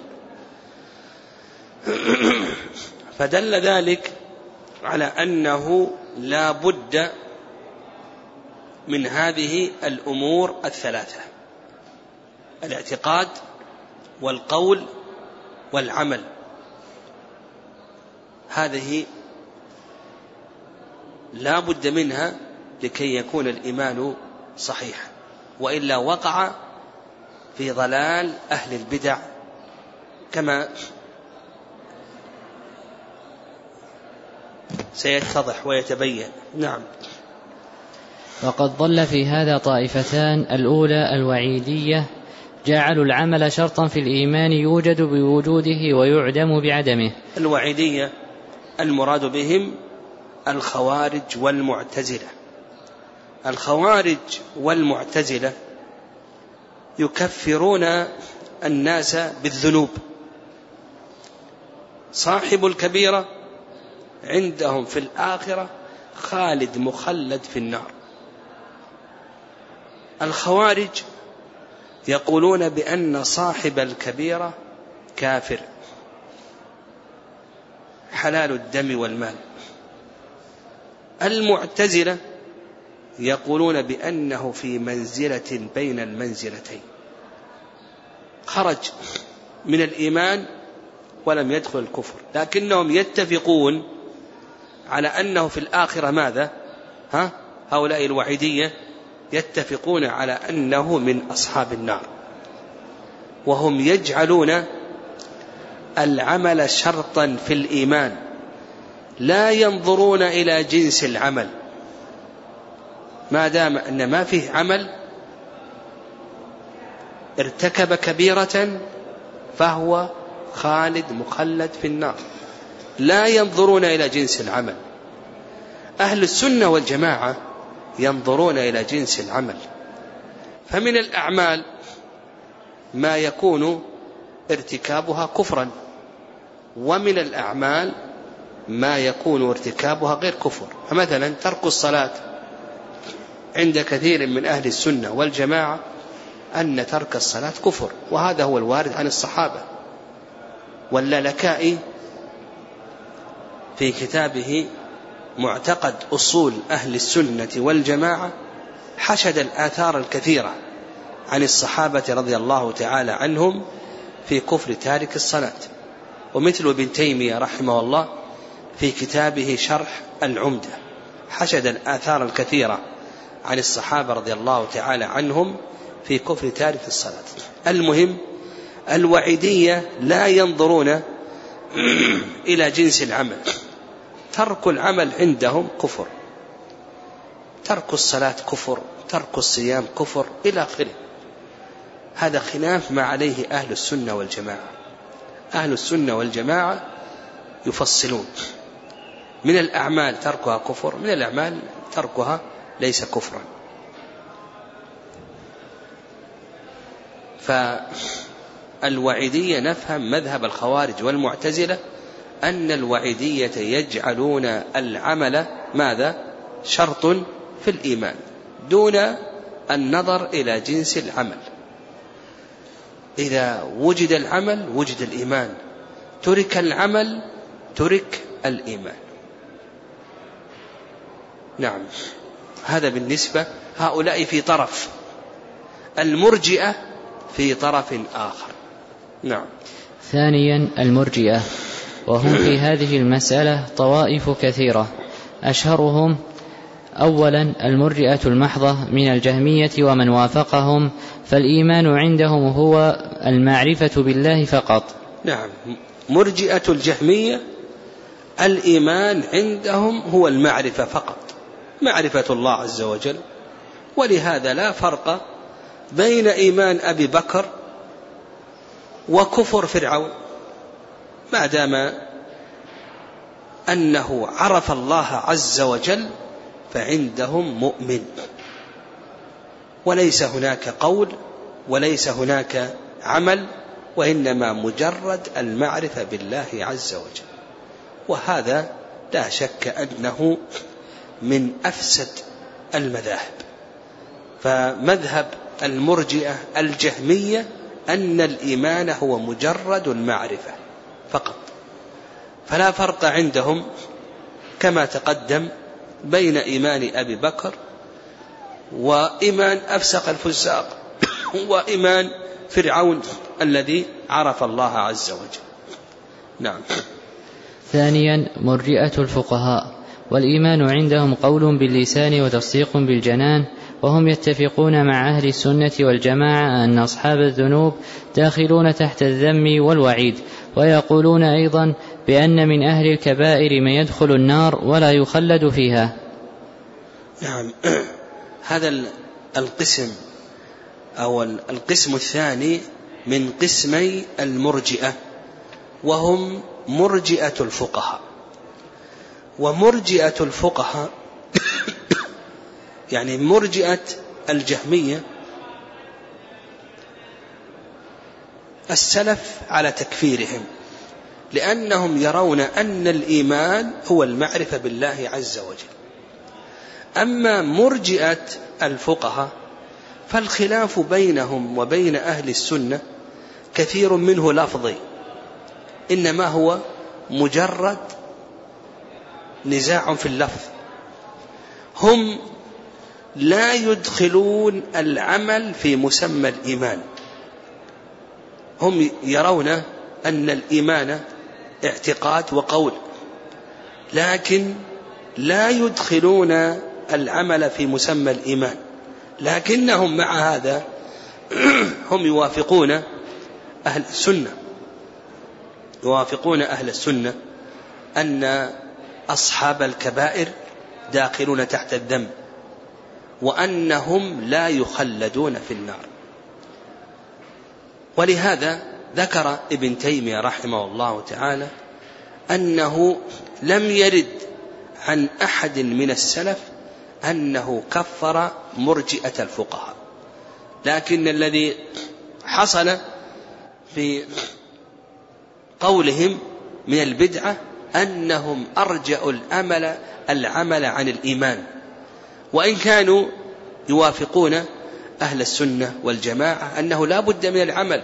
فدل ذلك على أنه لا بد من هذه الأمور الثلاثة: الاعتقاد والقول والعمل. هذه لا بد منها لكي يكون الإيمان صحيحا، وإلا وقع في ضلال أهل البدع كما سيتضح ويتبين. نعم. وقد ضل في هذا طائفتان: الأولى الوعيدية، جعلوا العمل شرطا في الإيمان يوجد بوجوده ويعدم بعدمه. الوعيدية المراد بهم الخوارج والمعتزلة. الخوارج والمعتزلة يكفرون الناس بالذنوب. صاحب الكبيرة عندهم في الآخرة خالد مخلد في النار. الخوارج يقولون بأن صاحب الكبيرة كافر حلال الدم والمال. المعتزلة يقولون بأنه في منزلة بين المنزلتين، خرج من الإيمان ولم يدخل الكفر، لكنهم يتفقون على أنه في الآخرة ماذا؟ هؤلاء الوعيدية يتفقون على أنه من أصحاب النار، وهم يجعلون العمل شرطا في الإيمان، لا ينظرون إلى جنس العمل، ما دام أن ما فيه عمل ارتكب كبيرة فهو خالد مخلد في النار، لا ينظرون إلى جنس العمل. أهل السنة والجماعة ينظرون إلى جنس العمل، فمن الأعمال ما يكون ارتكابها كفرا، ومن الأعمال ما يكون ارتكابها غير كفر. فمثلا ترك الصلاة عند كثير من أهل السنة والجماعة أن ترك الصلاة كفر، وهذا هو الوارد عن الصحابة. واللالكائي في كتابه معتقد أصول أهل السنة والجماعة حشد الآثار الكثيرة عن الصحابة رضي الله تعالى عنهم في كفر تارك الصلاة. ومثل ابن تيمية رحمه الله في كتابه شرح العمدة حشد الآثار الكثيرة عن الصحابة رضي الله تعالى عنهم في كفر تارك الصلاة. المهم الوعيدية لا ينظرون إلى جنس العمل، ترك العمل عندهم كفر، ترك الصلاة كفر، ترك الصيام كفر إلى آخره. هذا خلاف ما عليه أهل السنة والجماعة. أهل السنة والجماعة يفصلون، من الأعمال تركها كفر، من الأعمال تركها ليس كفرا. فالوعيدية نفهم مذهب الخوارج والمعتزلة أن الوعيدية يجعلون العمل ماذا؟ شرط في الإيمان دون النظر إلى جنس العمل. إذا وجد العمل وجد الإيمان، ترك العمل ترك الإيمان. نعم، هذا بالنسبة هؤلاء في طرف، المرجئة في طرف آخر. نعم. ثانيا المرجئة، وهم في هذه المسألة طوائف كثيرة، أشهرهم أولا المرجئة المحضة من الجهمية ومن وافقهم، فالإيمان عندهم هو المعرفة بالله فقط. نعم، مرجئة الجهمية الإيمان عندهم هو المعرفة فقط، معرفة الله عز وجل. ولهذا لا فرق بين إيمان أبي بكر وكفر فرعون، ما دام أنه عرف الله عز وجل فعندهم مؤمن، وليس هناك قول وليس هناك عمل، وإنما مجرد المعرفة بالله عز وجل. وهذا لا شك أنه من أفسد المذاهب. فمذهب المرجئة الجهمية أن الإيمان هو مجرد المعرفة فقط، فلا فرق عندهم كما تقدم بين إيمان أبي بكر وإيمان أفسق الفساق وإيمان فرعون الذي عرف الله عز وجل. نعم. ثانيا مرجئة الفقهاء، والإيمان عندهم قول باللسان وتصديق بالجنان، وهم يتفقون مع أهل السنة والجماعة أن أصحاب الذنوب داخلون تحت الذم والوعيد، ويقولون أيضا بأن من أهل الكبائر من يدخل النار ولا يخلد فيها. نعم، هذا القسم أو القسم الثاني من قسمي المرجئة، وهم مرجئة الفقهاء. ومرجئة الفقهاء يعني مرجئة الجهمية السلف على تكفيرهم، لأنهم يرون أن الإيمان هو المعرفة بالله عز وجل. أما مرجئة الفقهاء فالخلاف بينهم وبين أهل السنة كثير منه لفظي، إنما هو مجرد نزاع في اللفظ. هم لا يدخلون العمل في مسمى الإيمان، هم يرون أن الإيمان اعتقاد وقول، لكن لا يدخلون العمل في مسمى الإيمان. لكنهم مع هذا هم يوافقون أهل السنة، يوافقون أهل السنة أن أصحاب الكبائر داخلون تحت الذنب، وأنهم لا يخلدون في النار. ولهذا ذكر ابن تيمية رحمه الله تعالى أنه لم يرد عن أحد من السلف أنه كفر مرجئة الفقهاء، لكن الذي حصل في قولهم من البدعة أنهم أرجأوا العمل عن الإيمان، وإن كانوا يوافقون أهل السنة والجماعة أنه لا بد من العمل،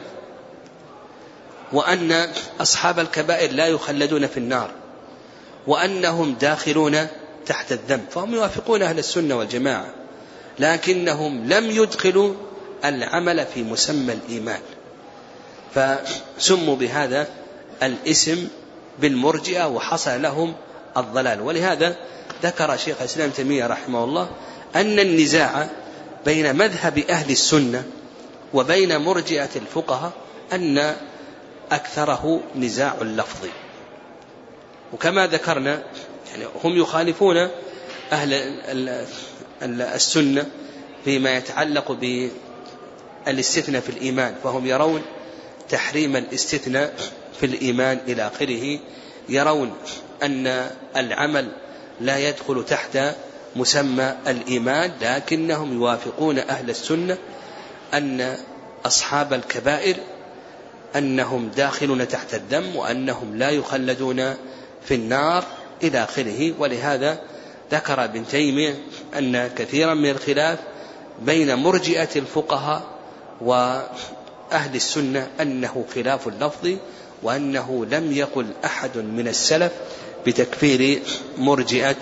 وأن أصحاب الكبائر لا يخلدون في النار، وأنهم داخلون تحت الذنب، فهم يوافقون أهل السنة والجماعة، لكنهم لم يدخلوا العمل في مسمى الإيمان، فسموا بهذا الاسم بالمرجئة وحصل لهم الضلال. ولهذا ذكر شيخ الإسلام تيمية رحمه الله أن النزاع بين مذهب أهل السنة وبين مرجئة الفقهاء أن أكثره نزاع لفظي. وكما ذكرنا يعني هم يخالفون أهل السنة فيما يتعلق بالاستثناء في الإيمان، فهم يرون تحريم الاستثناء في الإيمان إلى آخره، يرون أن العمل لا يدخل تحت مسمى الإيمان، لكنهم يوافقون أهل السنة أن أصحاب الكبائر أنهم داخلون تحت الذنب، وأنهم لا يخلدون في النار إلى آخره. ولهذا ذكر ابن تيمية أن كثيرا من الخلاف بين مرجئة الفقهاء وأهل السنة أنه خلاف اللفظ، وأنه لم يقل أحد من السلف بتكفير مرجئة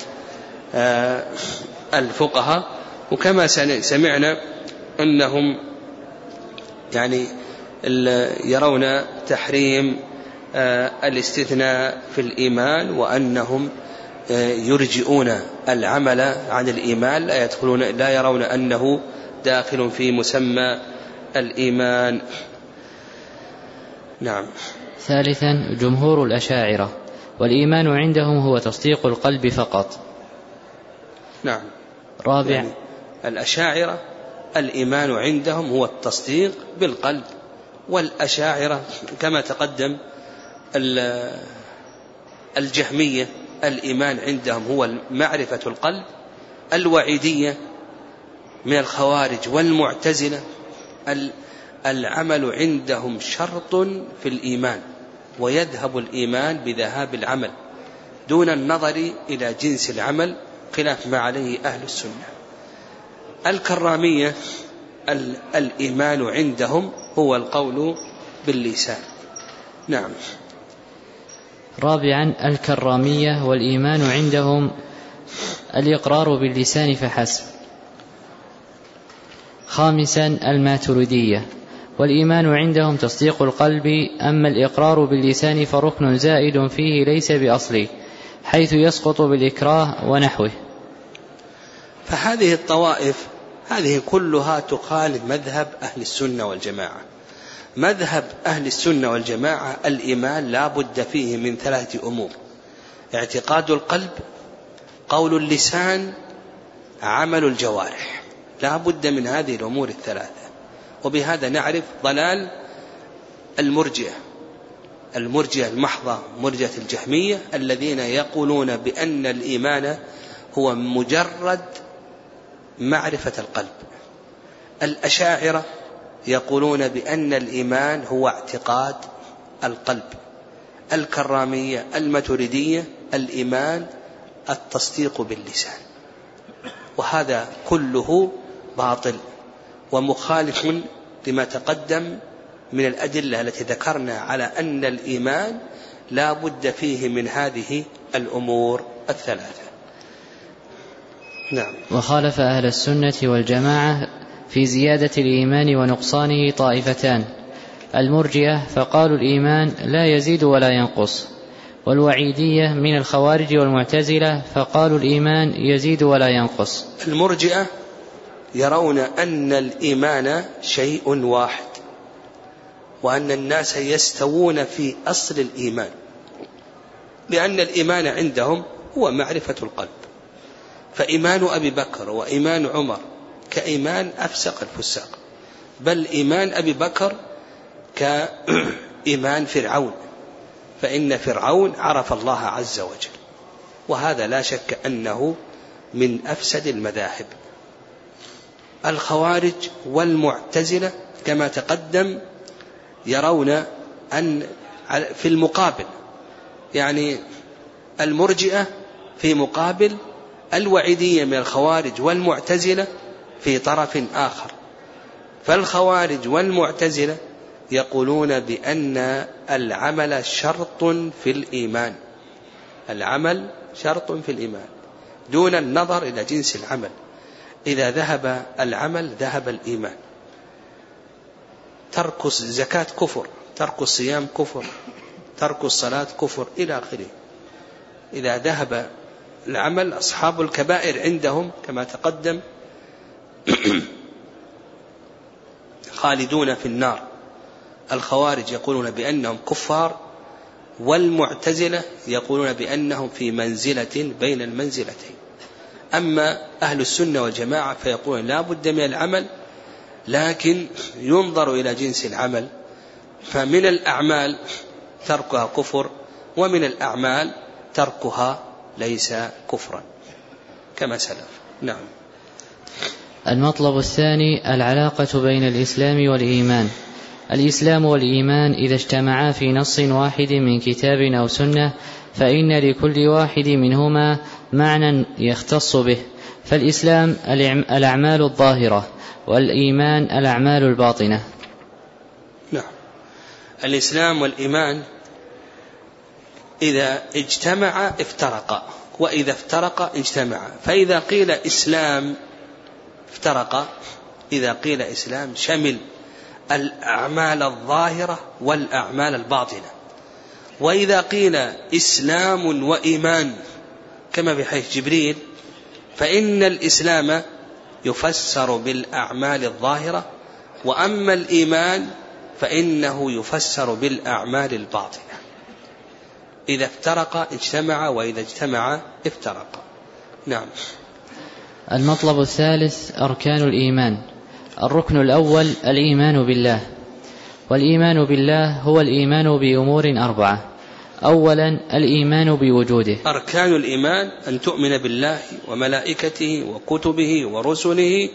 الفقهاء. وكما سمعنا أنهم يعني يرون تحريم الاستثناء في الإيمان، وأنهم يرجئون العمل عن الإيمان، لا يرون أنه داخل في مسمى الإيمان. نعم. ثالثا جمهور الأشاعرة، والإيمان عندهم هو تصديق القلب فقط. نعم. رابع يعني الأشاعرة الإيمان عندهم هو التصديق بالقلب، والأشاعرة كما تقدم الجهمية الإيمان عندهم هو معرفة القلب، الوعيدية من الخوارج والمعتزلة العمل عندهم شرط في الإيمان، ويذهب الإيمان بذهاب العمل دون النظر إلى جنس العمل، خلاف ما عليه أهل السنة. الكرامية الإيمان عندهم هو القول باللسان. نعم. رابعا الكرامية، والإيمان عندهم الإقرار باللسان فحسب. خامسا الماتريدية، والإيمان عندهم تصديق القلب، أما الإقرار باللسان فركن زائد فيه ليس بأصل، حيث يسقط بالإكراه ونحوه. فهذه الطوائف هذه كلها تخالف مذهب أهل السنة والجماعة. مذهب أهل السنة والجماعة الإيمان لا بد فيه من 3 أمور: اعتقاد القلب، قول اللسان، عمل الجوارح، لا بد من هذه الأمور 3. وبهذا نعرف ضلال المرجئة المحضة، مرجئة الجهمية الذين يقولون بأن الإيمان هو مجرد معرفة القلب. الأشاعرة يقولون بأن الإيمان هو اعتقاد القلب. الكرامية الماتريدية الإيمان التصديق باللسان، وهذا كله باطل ومخالف لما تقدم من الأدلة التي ذكرنا على أن الإيمان لا بد فيه من هذه الأمور الثلاثة. نعم. وخالف أهل السنة والجماعة في زيادة الإيمان ونقصانه طائفتان: المرجئة فقالوا الإيمان لا يزيد ولا ينقص، والوعيدية من الخوارج والمعتزلة فقالوا الإيمان يزيد ولا ينقص. المرجئة يرون أن الإيمان شيء واحد، وأن الناس يستوون في أصل الإيمان، لأن الإيمان عندهم هو معرفة القلب، فإيمان أبي بكر وإيمان عمر كإيمان أفسق الفساق، بل إيمان أبي بكر كإيمان فرعون، فإن فرعون عرف الله عز وجل، وهذا لا شك أنه من أفسد المذاهب. الخوارج والمعتزلة كما تقدم يرون أن في المقابل، يعني المرجئة في مقابل الوعيدية من الخوارج والمعتزلة في طرف آخر. فالخوارج والمعتزلة يقولون بأن العمل شرط في الإيمان، العمل شرط في الإيمان دون النظر إلى جنس العمل، إذا ذهب العمل ذهب الإيمان. ترك الزكاة كفر، ترك الصيام كفر، ترك الصلاة كفر إلى آخره. إذا ذهب العمل أصحاب الكبائر عندهم كما تقدم خالدون في النار. الخوارج يقولون بأنهم كفار، والمعتزلة يقولون بأنهم في منزلة بين المنزلتين. أما أهل السنة والجماعة فيقولون لا بد من العمل، لكن ينظر إلى جنس العمل، فمن الأعمال تركها كفر، ومن الأعمال تركها ليس كفرا كما سلف. نعم. المطلب الثاني: العلاقة بين الإسلام والإيمان. الإسلام والإيمان إذا اجتمعا في نص واحد من كتاب أو سنة فإن لكل واحد منهما معنى يختص به، فالإسلام الأعمال الظاهرة، والإيمان الأعمال الباطنة. نعم. الإسلام والإيمان إذا اجتمع افترقا، وإذا افترقا اجتمعا. فإذا قيل إسلام افترقا، إذا قيل إسلام شمل الأعمال الظاهرة والأعمال الباطنة. وإذا قيل إسلام وإيمان كما بحديث جبريل، فإن الإسلام يفسر بالأعمال الظاهرة، وأما الإيمان فإنه يفسر بالأعمال الباطنة. إذا افترق اجتمع، وإذا اجتمع افترق. نعم. المطلب الثالث: أركان الإيمان. الركن الأول: الإيمان بالله. والإيمان بالله هو الإيمان بأمور 4. أولا: الإيمان بوجوده. أركان الإيمان أن تؤمن بالله وملائكته وكتبه ورسله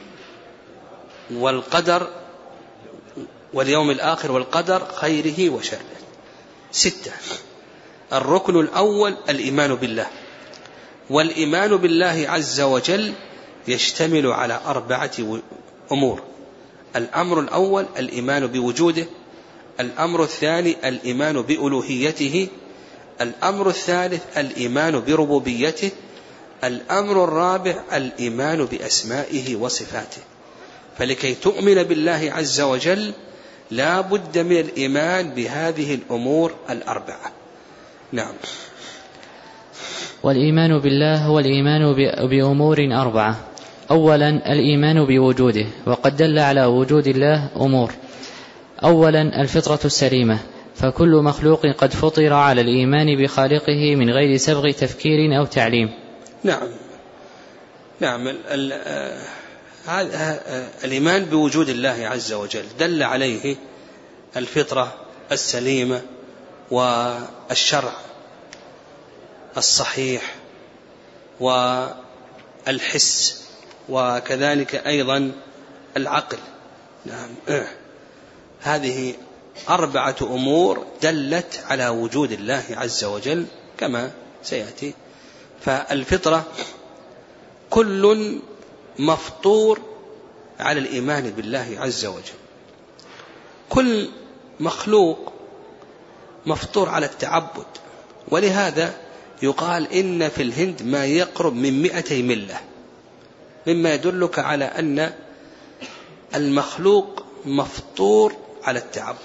والقدر واليوم الآخر والقدر خيره وشره. 6. الركن الأول الإيمان بالله، والإيمان بالله عز وجل يشتمل على 4 أمور. الأمر الأول الإيمان بوجوده، الأمر الثاني الإيمان بألوهيته، الأمر الثالث الإيمان بربوبيته، الأمر الرابع الإيمان بأسمائه وصفاته. فلكي تؤمن بالله عز وجل لا بد من الإيمان بهذه الأمور 4. نعم. والإيمان بالله هو الإيمان بأمور 4. أولا: الإيمان بوجوده، وقد دل على وجود الله أمور. أولا: الفطرة السليمة، فكل مخلوق قد فطر على الإيمان بخالقه من غير سبغ تفكير أو تعليم. نعم. نعم. الإيمان بوجود الله عز وجل دل عليه الفطرة السليمة والشرع الصحيح والحس، وكذلك أيضا العقل نعم. هذه 4 أمور دلت على وجود الله عز وجل كما سيأتي. فالفطرة كل مفطور على الإيمان بالله عز وجل، كل مخلوق مفطور على التعبد. ولهذا يقال إن في الهند ما يقرب من 200 ملة، مما يدلك على أن المخلوق مفطور على التعبد.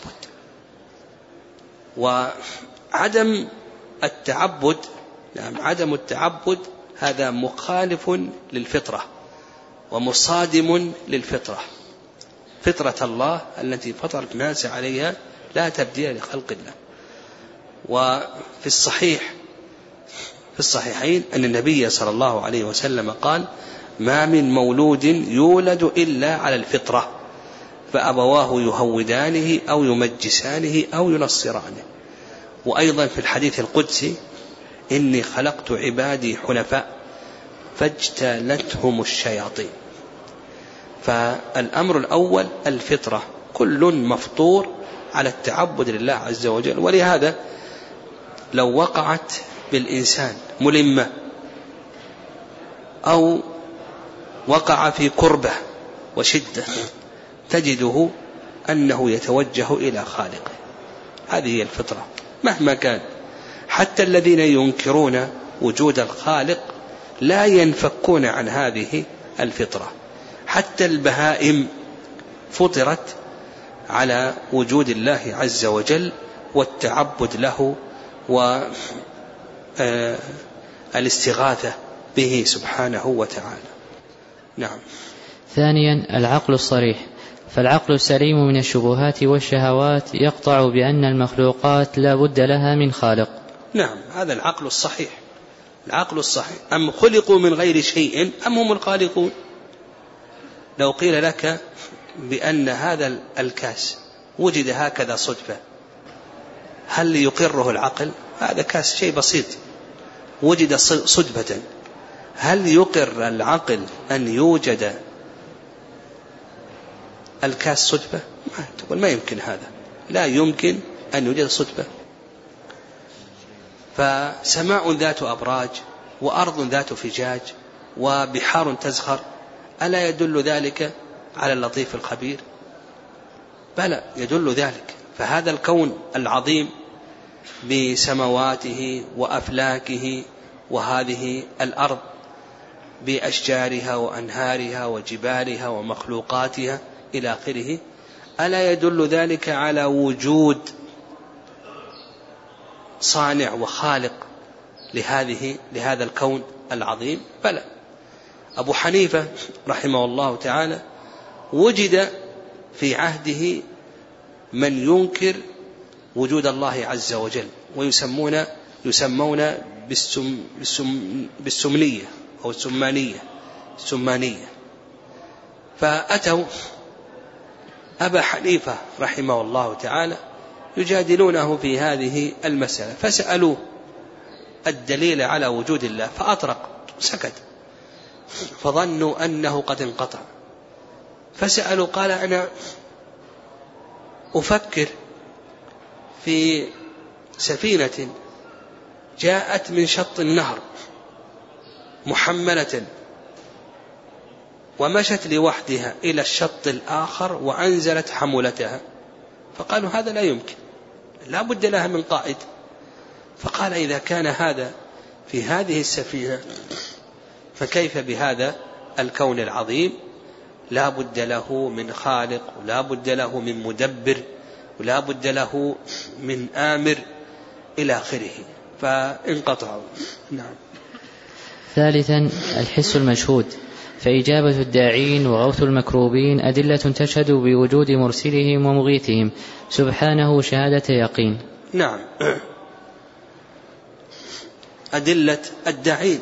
وعدم التعبد، نعم عدم التعبد هذا مخالف للفطرة ومصادم للفطرة، فطرة الله التي فطر الناس عليها لا تبديل لخلق الله. وفي الصحيحين أن النبي صلى الله عليه وسلم قال: ما من مولود يولد إلا على الفطرة، فأبواه يهودانه أو يمجسانه أو ينصرانه. وأيضا في الحديث القدسي: إني خلقت عبادي حنفاء فاجتالتهم الشياطين. فالأمر الأول الفطرة، كل مفطور على التعبد لله عز وجل. ولهذا لو وقعت بالإنسان ملمة أو وقع في كربة وشدة تجده أنه يتوجه إلى خالقه. هذه هي الفطرة مهما كان. حتى الذين ينكرون وجود الخالق لا ينفكون عن هذه الفطرة. حتى البهائم فطرت على وجود الله عز وجل والتعبد له والاستغاثة به سبحانه وتعالى. نعم. ثانيا العقل الصريح، فالعقل السليم من الشبهات والشهوات يقطع بأن المخلوقات لا بد لها من خالق. نعم، هذا العقل الصحيح. العقل الصحيح. أم خلقوا من غير شيء أم هم الخالقون؟ لو قيل لك بأن هذا الكاس وجد هكذا صدفة، هل يقره العقل؟ هذا كاس شيء بسيط وجد صدفة، هل يقر العقل أن يوجد الكاس صدفة؟ تقول ما يمكن، هذا لا يمكن أن يوجد صدفة. فسماء ذات أبراج وأرض ذات فجاج وبحار تزخر، ألا يدل ذلك على اللطيف الخبير؟ بلى يدل ذلك. فهذا الكون العظيم بسمواته وأفلاكه، وهذه الأرض بأشجارها وأنهارها وجبالها ومخلوقاتها إلى آخره، ألا يدل ذلك على وجود صانع وخالق لهذا الكون العظيم؟ بلى. أبو حنيفة رحمه الله تعالى وجد في عهده من ينكر وجود الله عز وجل، ويسمون بالسمنية أو السمانية. فأتوا أبا حنيفة رحمه الله تعالى يجادلونه في هذه المسألة، فسألوه الدليل على وجود الله فأطرق سكت، فظنوا أنه قد انقطع. فسألوا، قال: أنا أفكر في سفينة جاءت من شط النهر محملة ومشت لوحدها إلى الشط الآخر وأنزلت حمولتها. فقالوا: هذا لا يمكن، لا بد لها من قائد. فقال: إذا كان هذا في هذه السفينة فكيف بهذا الكون العظيم؟ لا بد له من خالق، ولا بد له من مدبر، ولا بد له من آمر إلى آخره. فانقطعوا. نعم. ثالثا الحس المشهود، فإجابة الداعين وغوث المكروبين أدلة تشهد بوجود مرسلهم ومغيثهم سبحانه شهادة يقين. نعم. أدلة الداعين،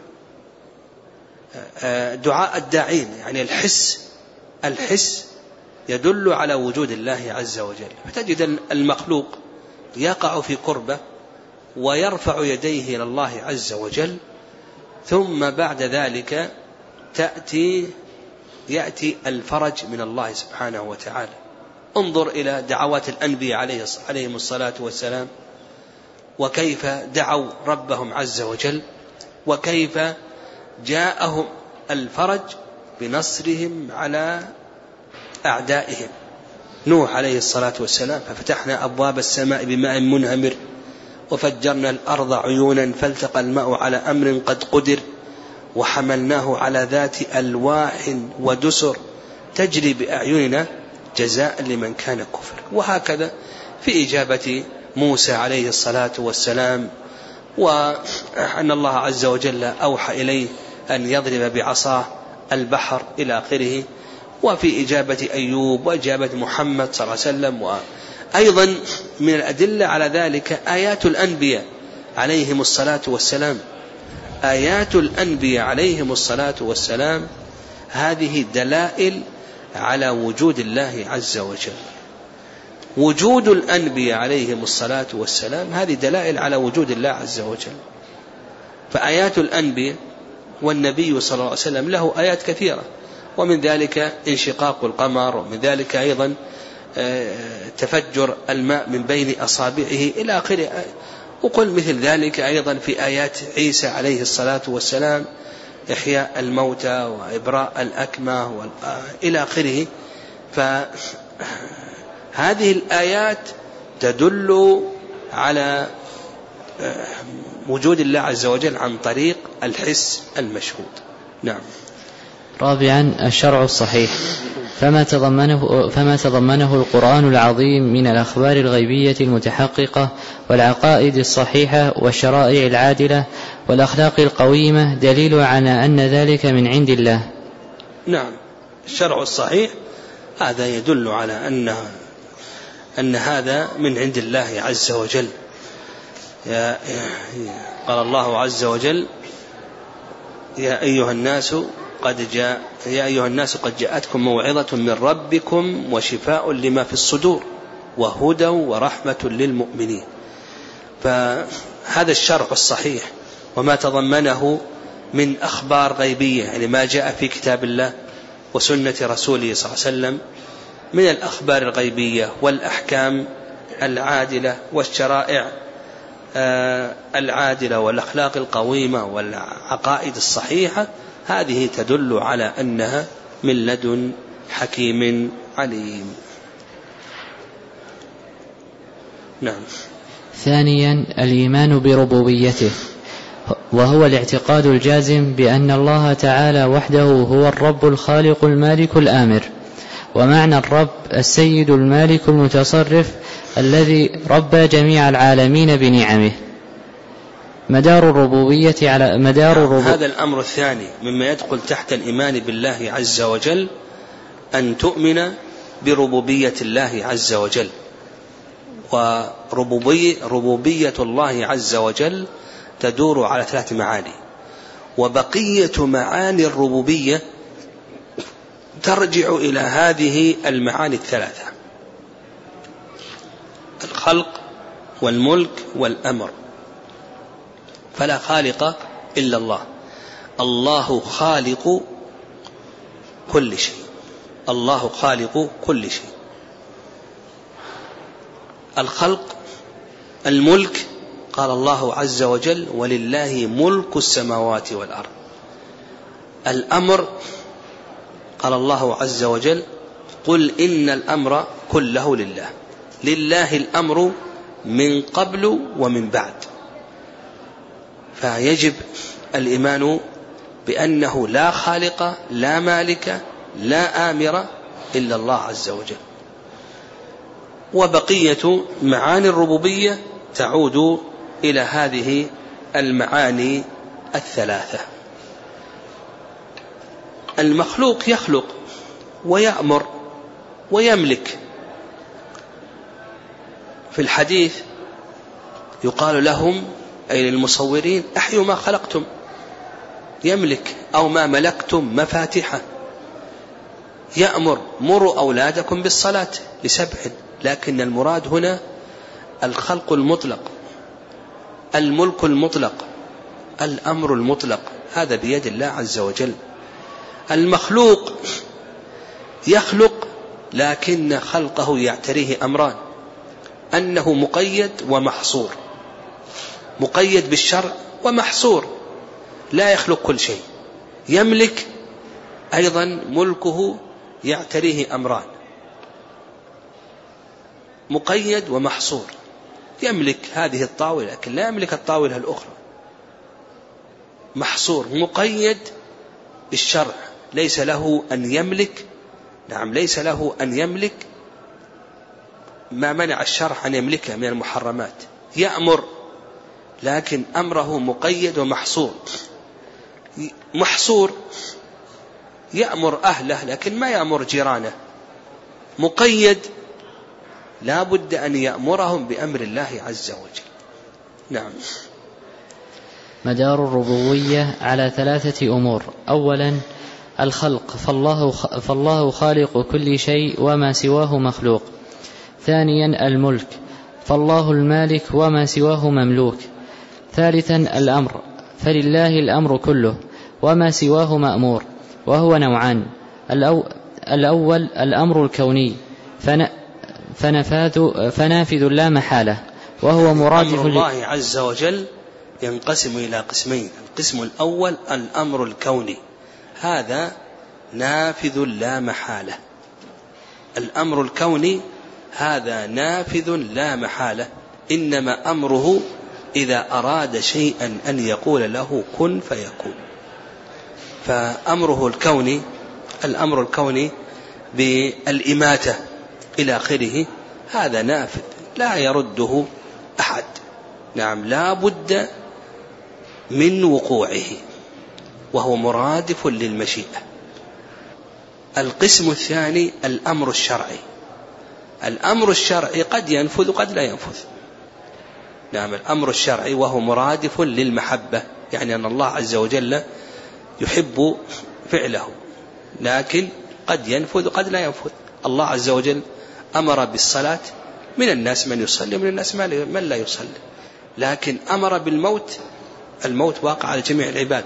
دعاء الداعين، يعني الحس يدل على وجود الله عز وجل. فتجد المخلوق يقع في كربة ويرفع يديه إلى الله عز وجل، ثم بعد ذلك تأتي يأتي الفرج من الله سبحانه وتعالى. انظر إلى دعوات الأنبياء عليهم الصلاة والسلام، وكيف دعوا ربهم عز وجل، وكيف جاءهم الفرج بنصرهم على أعدائهم. نوح عليه الصلاة والسلام: ففتحنا أبواب السماء بماء منهمر وفجرنا الأرض عيونا فالتقى الماء على أمر قد قدر وحملناه على ذات ألواح ودسر تجري بأعيننا جزاء لمن كان كفر. وهكذا في إجابة موسى عليه الصلاة والسلام، وأن الله عز وجل أوحى إليه أن يضرب بعصاه البحر إلى آخره. وفي إجابة أيوب وإجابة محمد صلى الله عليه وسلم. وأيضا من الأدلة على ذلك آيات الأنبياء عليهم الصلاة والسلام. آيات الأنبياء عليهم الصلاة والسلام هذه دلائل على وجود الله عز وجل. وجود الأنبياء عليهم الصلاة والسلام هذه دلائل على وجود الله عز وجل. فآيات الأنبياء والنبي صلى الله عليه وسلم له آيات كثيرة، ومن ذلك انشقاق القمر، ومن ذلك أيضا تفجر الماء من بين أصابعه إلى آخره. وقل مثل ذلك أيضا في آيات عيسى عليه الصلاة والسلام: إحياء الموتى وإبراء الأكمة إلى آخره. فهذه الآيات تدل على وجود الله عز وجل عن طريق الحس المشهود. نعم. رابعا: الشرع الصحيح، فما تضمنه القرآن العظيم من الأخبار الغيبية المتحققة والعقائد الصحيحة والشرائع العادلة والأخلاق القويمة دليل على أن ذلك من عند الله. نعم، الشرع الصحيح هذا يدل على أن هذا من عند الله عز وجل. قال الله عز وجل: يا أيها الناس قد جاءتكم موعظة من ربكم وشفاء لما في الصدور وهدى ورحمة للمؤمنين. فهذا الشرع الصحيح وما تضمنه من أخبار غيبية، يعني ما جاء في كتاب الله وسنة رسوله صلى الله عليه وسلم من الأخبار الغيبية والأحكام العادلة والشرائع العادلة والأخلاق القويمة والعقائد الصحيحة، هذه تدل على أنها من لدن حكيم عليم. نعم. ثانيا: الإيمان بربوبيته، وهو الاعتقاد الجازم بأن الله تعالى وحده هو الرب الخالق المالك الآمر. ومعنى الرب السيد المالك المتصرف الذي ربى جميع العالمين بنعمه. مدار الربوبية على هذا الأمر الثاني مما يدخل تحت الإيمان بالله عز وجل، أن تؤمن بربوبية الله عز وجل. وربوبية الله عز وجل تدور على 3 معاني، وبقية معاني الربوبية ترجع إلى هذه المعاني 3: الخلق والملك والأمر. فلا خالق إلا الله، الله خالق كل شيء، الله خالق كل شيء. الخلق، الملك، قال الله عز وجل: ولله ملك السماوات والأرض. الأمر، قال الله عز وجل: قل إن الأمر كله لله، لله الأمر من قبل ومن بعد. فيجب الإيمان بأنه لا خالق لا مالك لا آمر إلا الله عز وجل. وبقية معاني الربوبية تعود إلى هذه المعاني 3. المخلوق يخلق ويأمر ويملك. في الحديث يقال لهم أي للمصورين: أحيوا ما خلقتم. يملك أو ما ملكتم مفاتحه. يأمر: مروا أولادكم بالصلاة ل7. لكن المراد هنا الخلق المطلق، الملك المطلق، الأمر المطلق، هذا بيد الله عز وجل. المخلوق يخلق لكن خلقه يعتريه أمران: أنه مقيد ومحصور، مقيد بالشرع ومحصور، لا يخلق كل شيء. يملك أيضا ملكه يعتريه أمران: مقيد ومحصور، يملك هذه الطاولة لكن لا يملك الطاولة الأخرى. محصور مقيد بالشرع، ليس له أن يملك، نعم ليس له أن يملك ما منع الشرع أن يملكه من المحرمات. يأمر لكن أمره مقيد ومحصور. محصور يأمر أهله لكن ما يأمر جيرانه. مقيد لا بد أن يأمرهم بأمر الله عز وجل. نعم. مدار الربوبية على 3 أمور: أولا الخلق، فالله خالق كل شيء وما سواه مخلوق. ثانيا الملك، فالله المالك وما سواه مملوك. ثالثا الأمر، فلله الأمر كله وما سواه مأمور، وهو نوعان: الأول الأمر الكوني فنافذ لا محالة، وهو مرادف أمر الله عز وجل ينقسم إلى قسمين: القسم الأول الأمر الكوني، هذا نافذ لا محالة. الأمر الكوني هذا نافذ لا محالة، إنما أمره إذا أراد شيئا أن يقول له كن فيكون. فأمره الكوني، الأمر الكوني بالإماتة إلى آخره، هذا نافذ لا يرده أحد. نعم، لا بد من وقوعه، وهو مرادف للمشيئة. القسم الثاني الأمر الشرعي. الأمر الشرعي قد ينفذ قد لا ينفذ. نعم، الأمر الشرعي وهو مرادف للمحبة، يعني أن الله عز وجل يحب فعله، لكن قد ينفذ قد لا ينفذ. الله عز وجل أمر بالصلاة، من الناس من يصلي ومن الناس من لا يصلي، لكن أمر بالموت، الموت واقع على جميع العباد.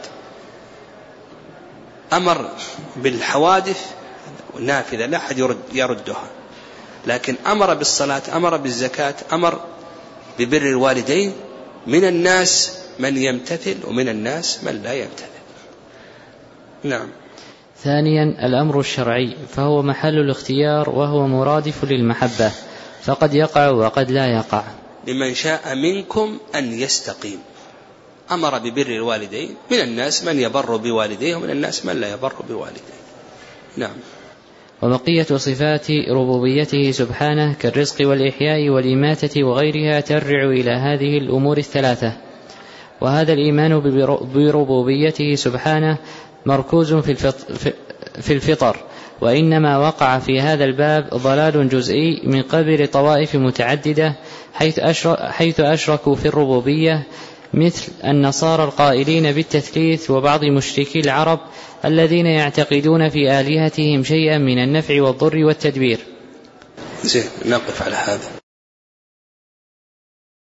أمر بالحوادث نافذة لا أحد يردها، لكن أمر بالصلاة، أمر بالزكاة، أمر ببر الوالدين، من الناس من يمتثل ومن الناس من لا يمتثل. نعم. ثانيا الأمر الشرعي، فهو محل الاختيار، وهو مرادف للمحبة، فقد يقع وقد لا يقع. لمن شاء منكم أن يستقيم. أمر ببر الوالدين، من الناس من يبر بوالديه ومن الناس من لا يبر بوالديه. نعم. وبقية صفات ربوبيته سبحانه كالرزق والإحياء والإماتة وغيرها ترجع إلى هذه الأمور الثلاثة. وهذا الإيمان بربوبيته سبحانه مركوز في الفطر، وإنما وقع في هذا الباب ضلال جزئي من قبل طوائف متعددة حيث أشركوا في الربوبية، مثل النصارى القائلين بالتثليث، وبعض مشركي العرب الذين يعتقدون في آلهتهم شيئا من النفع والضر والتدبير. زين، نقف على هذا.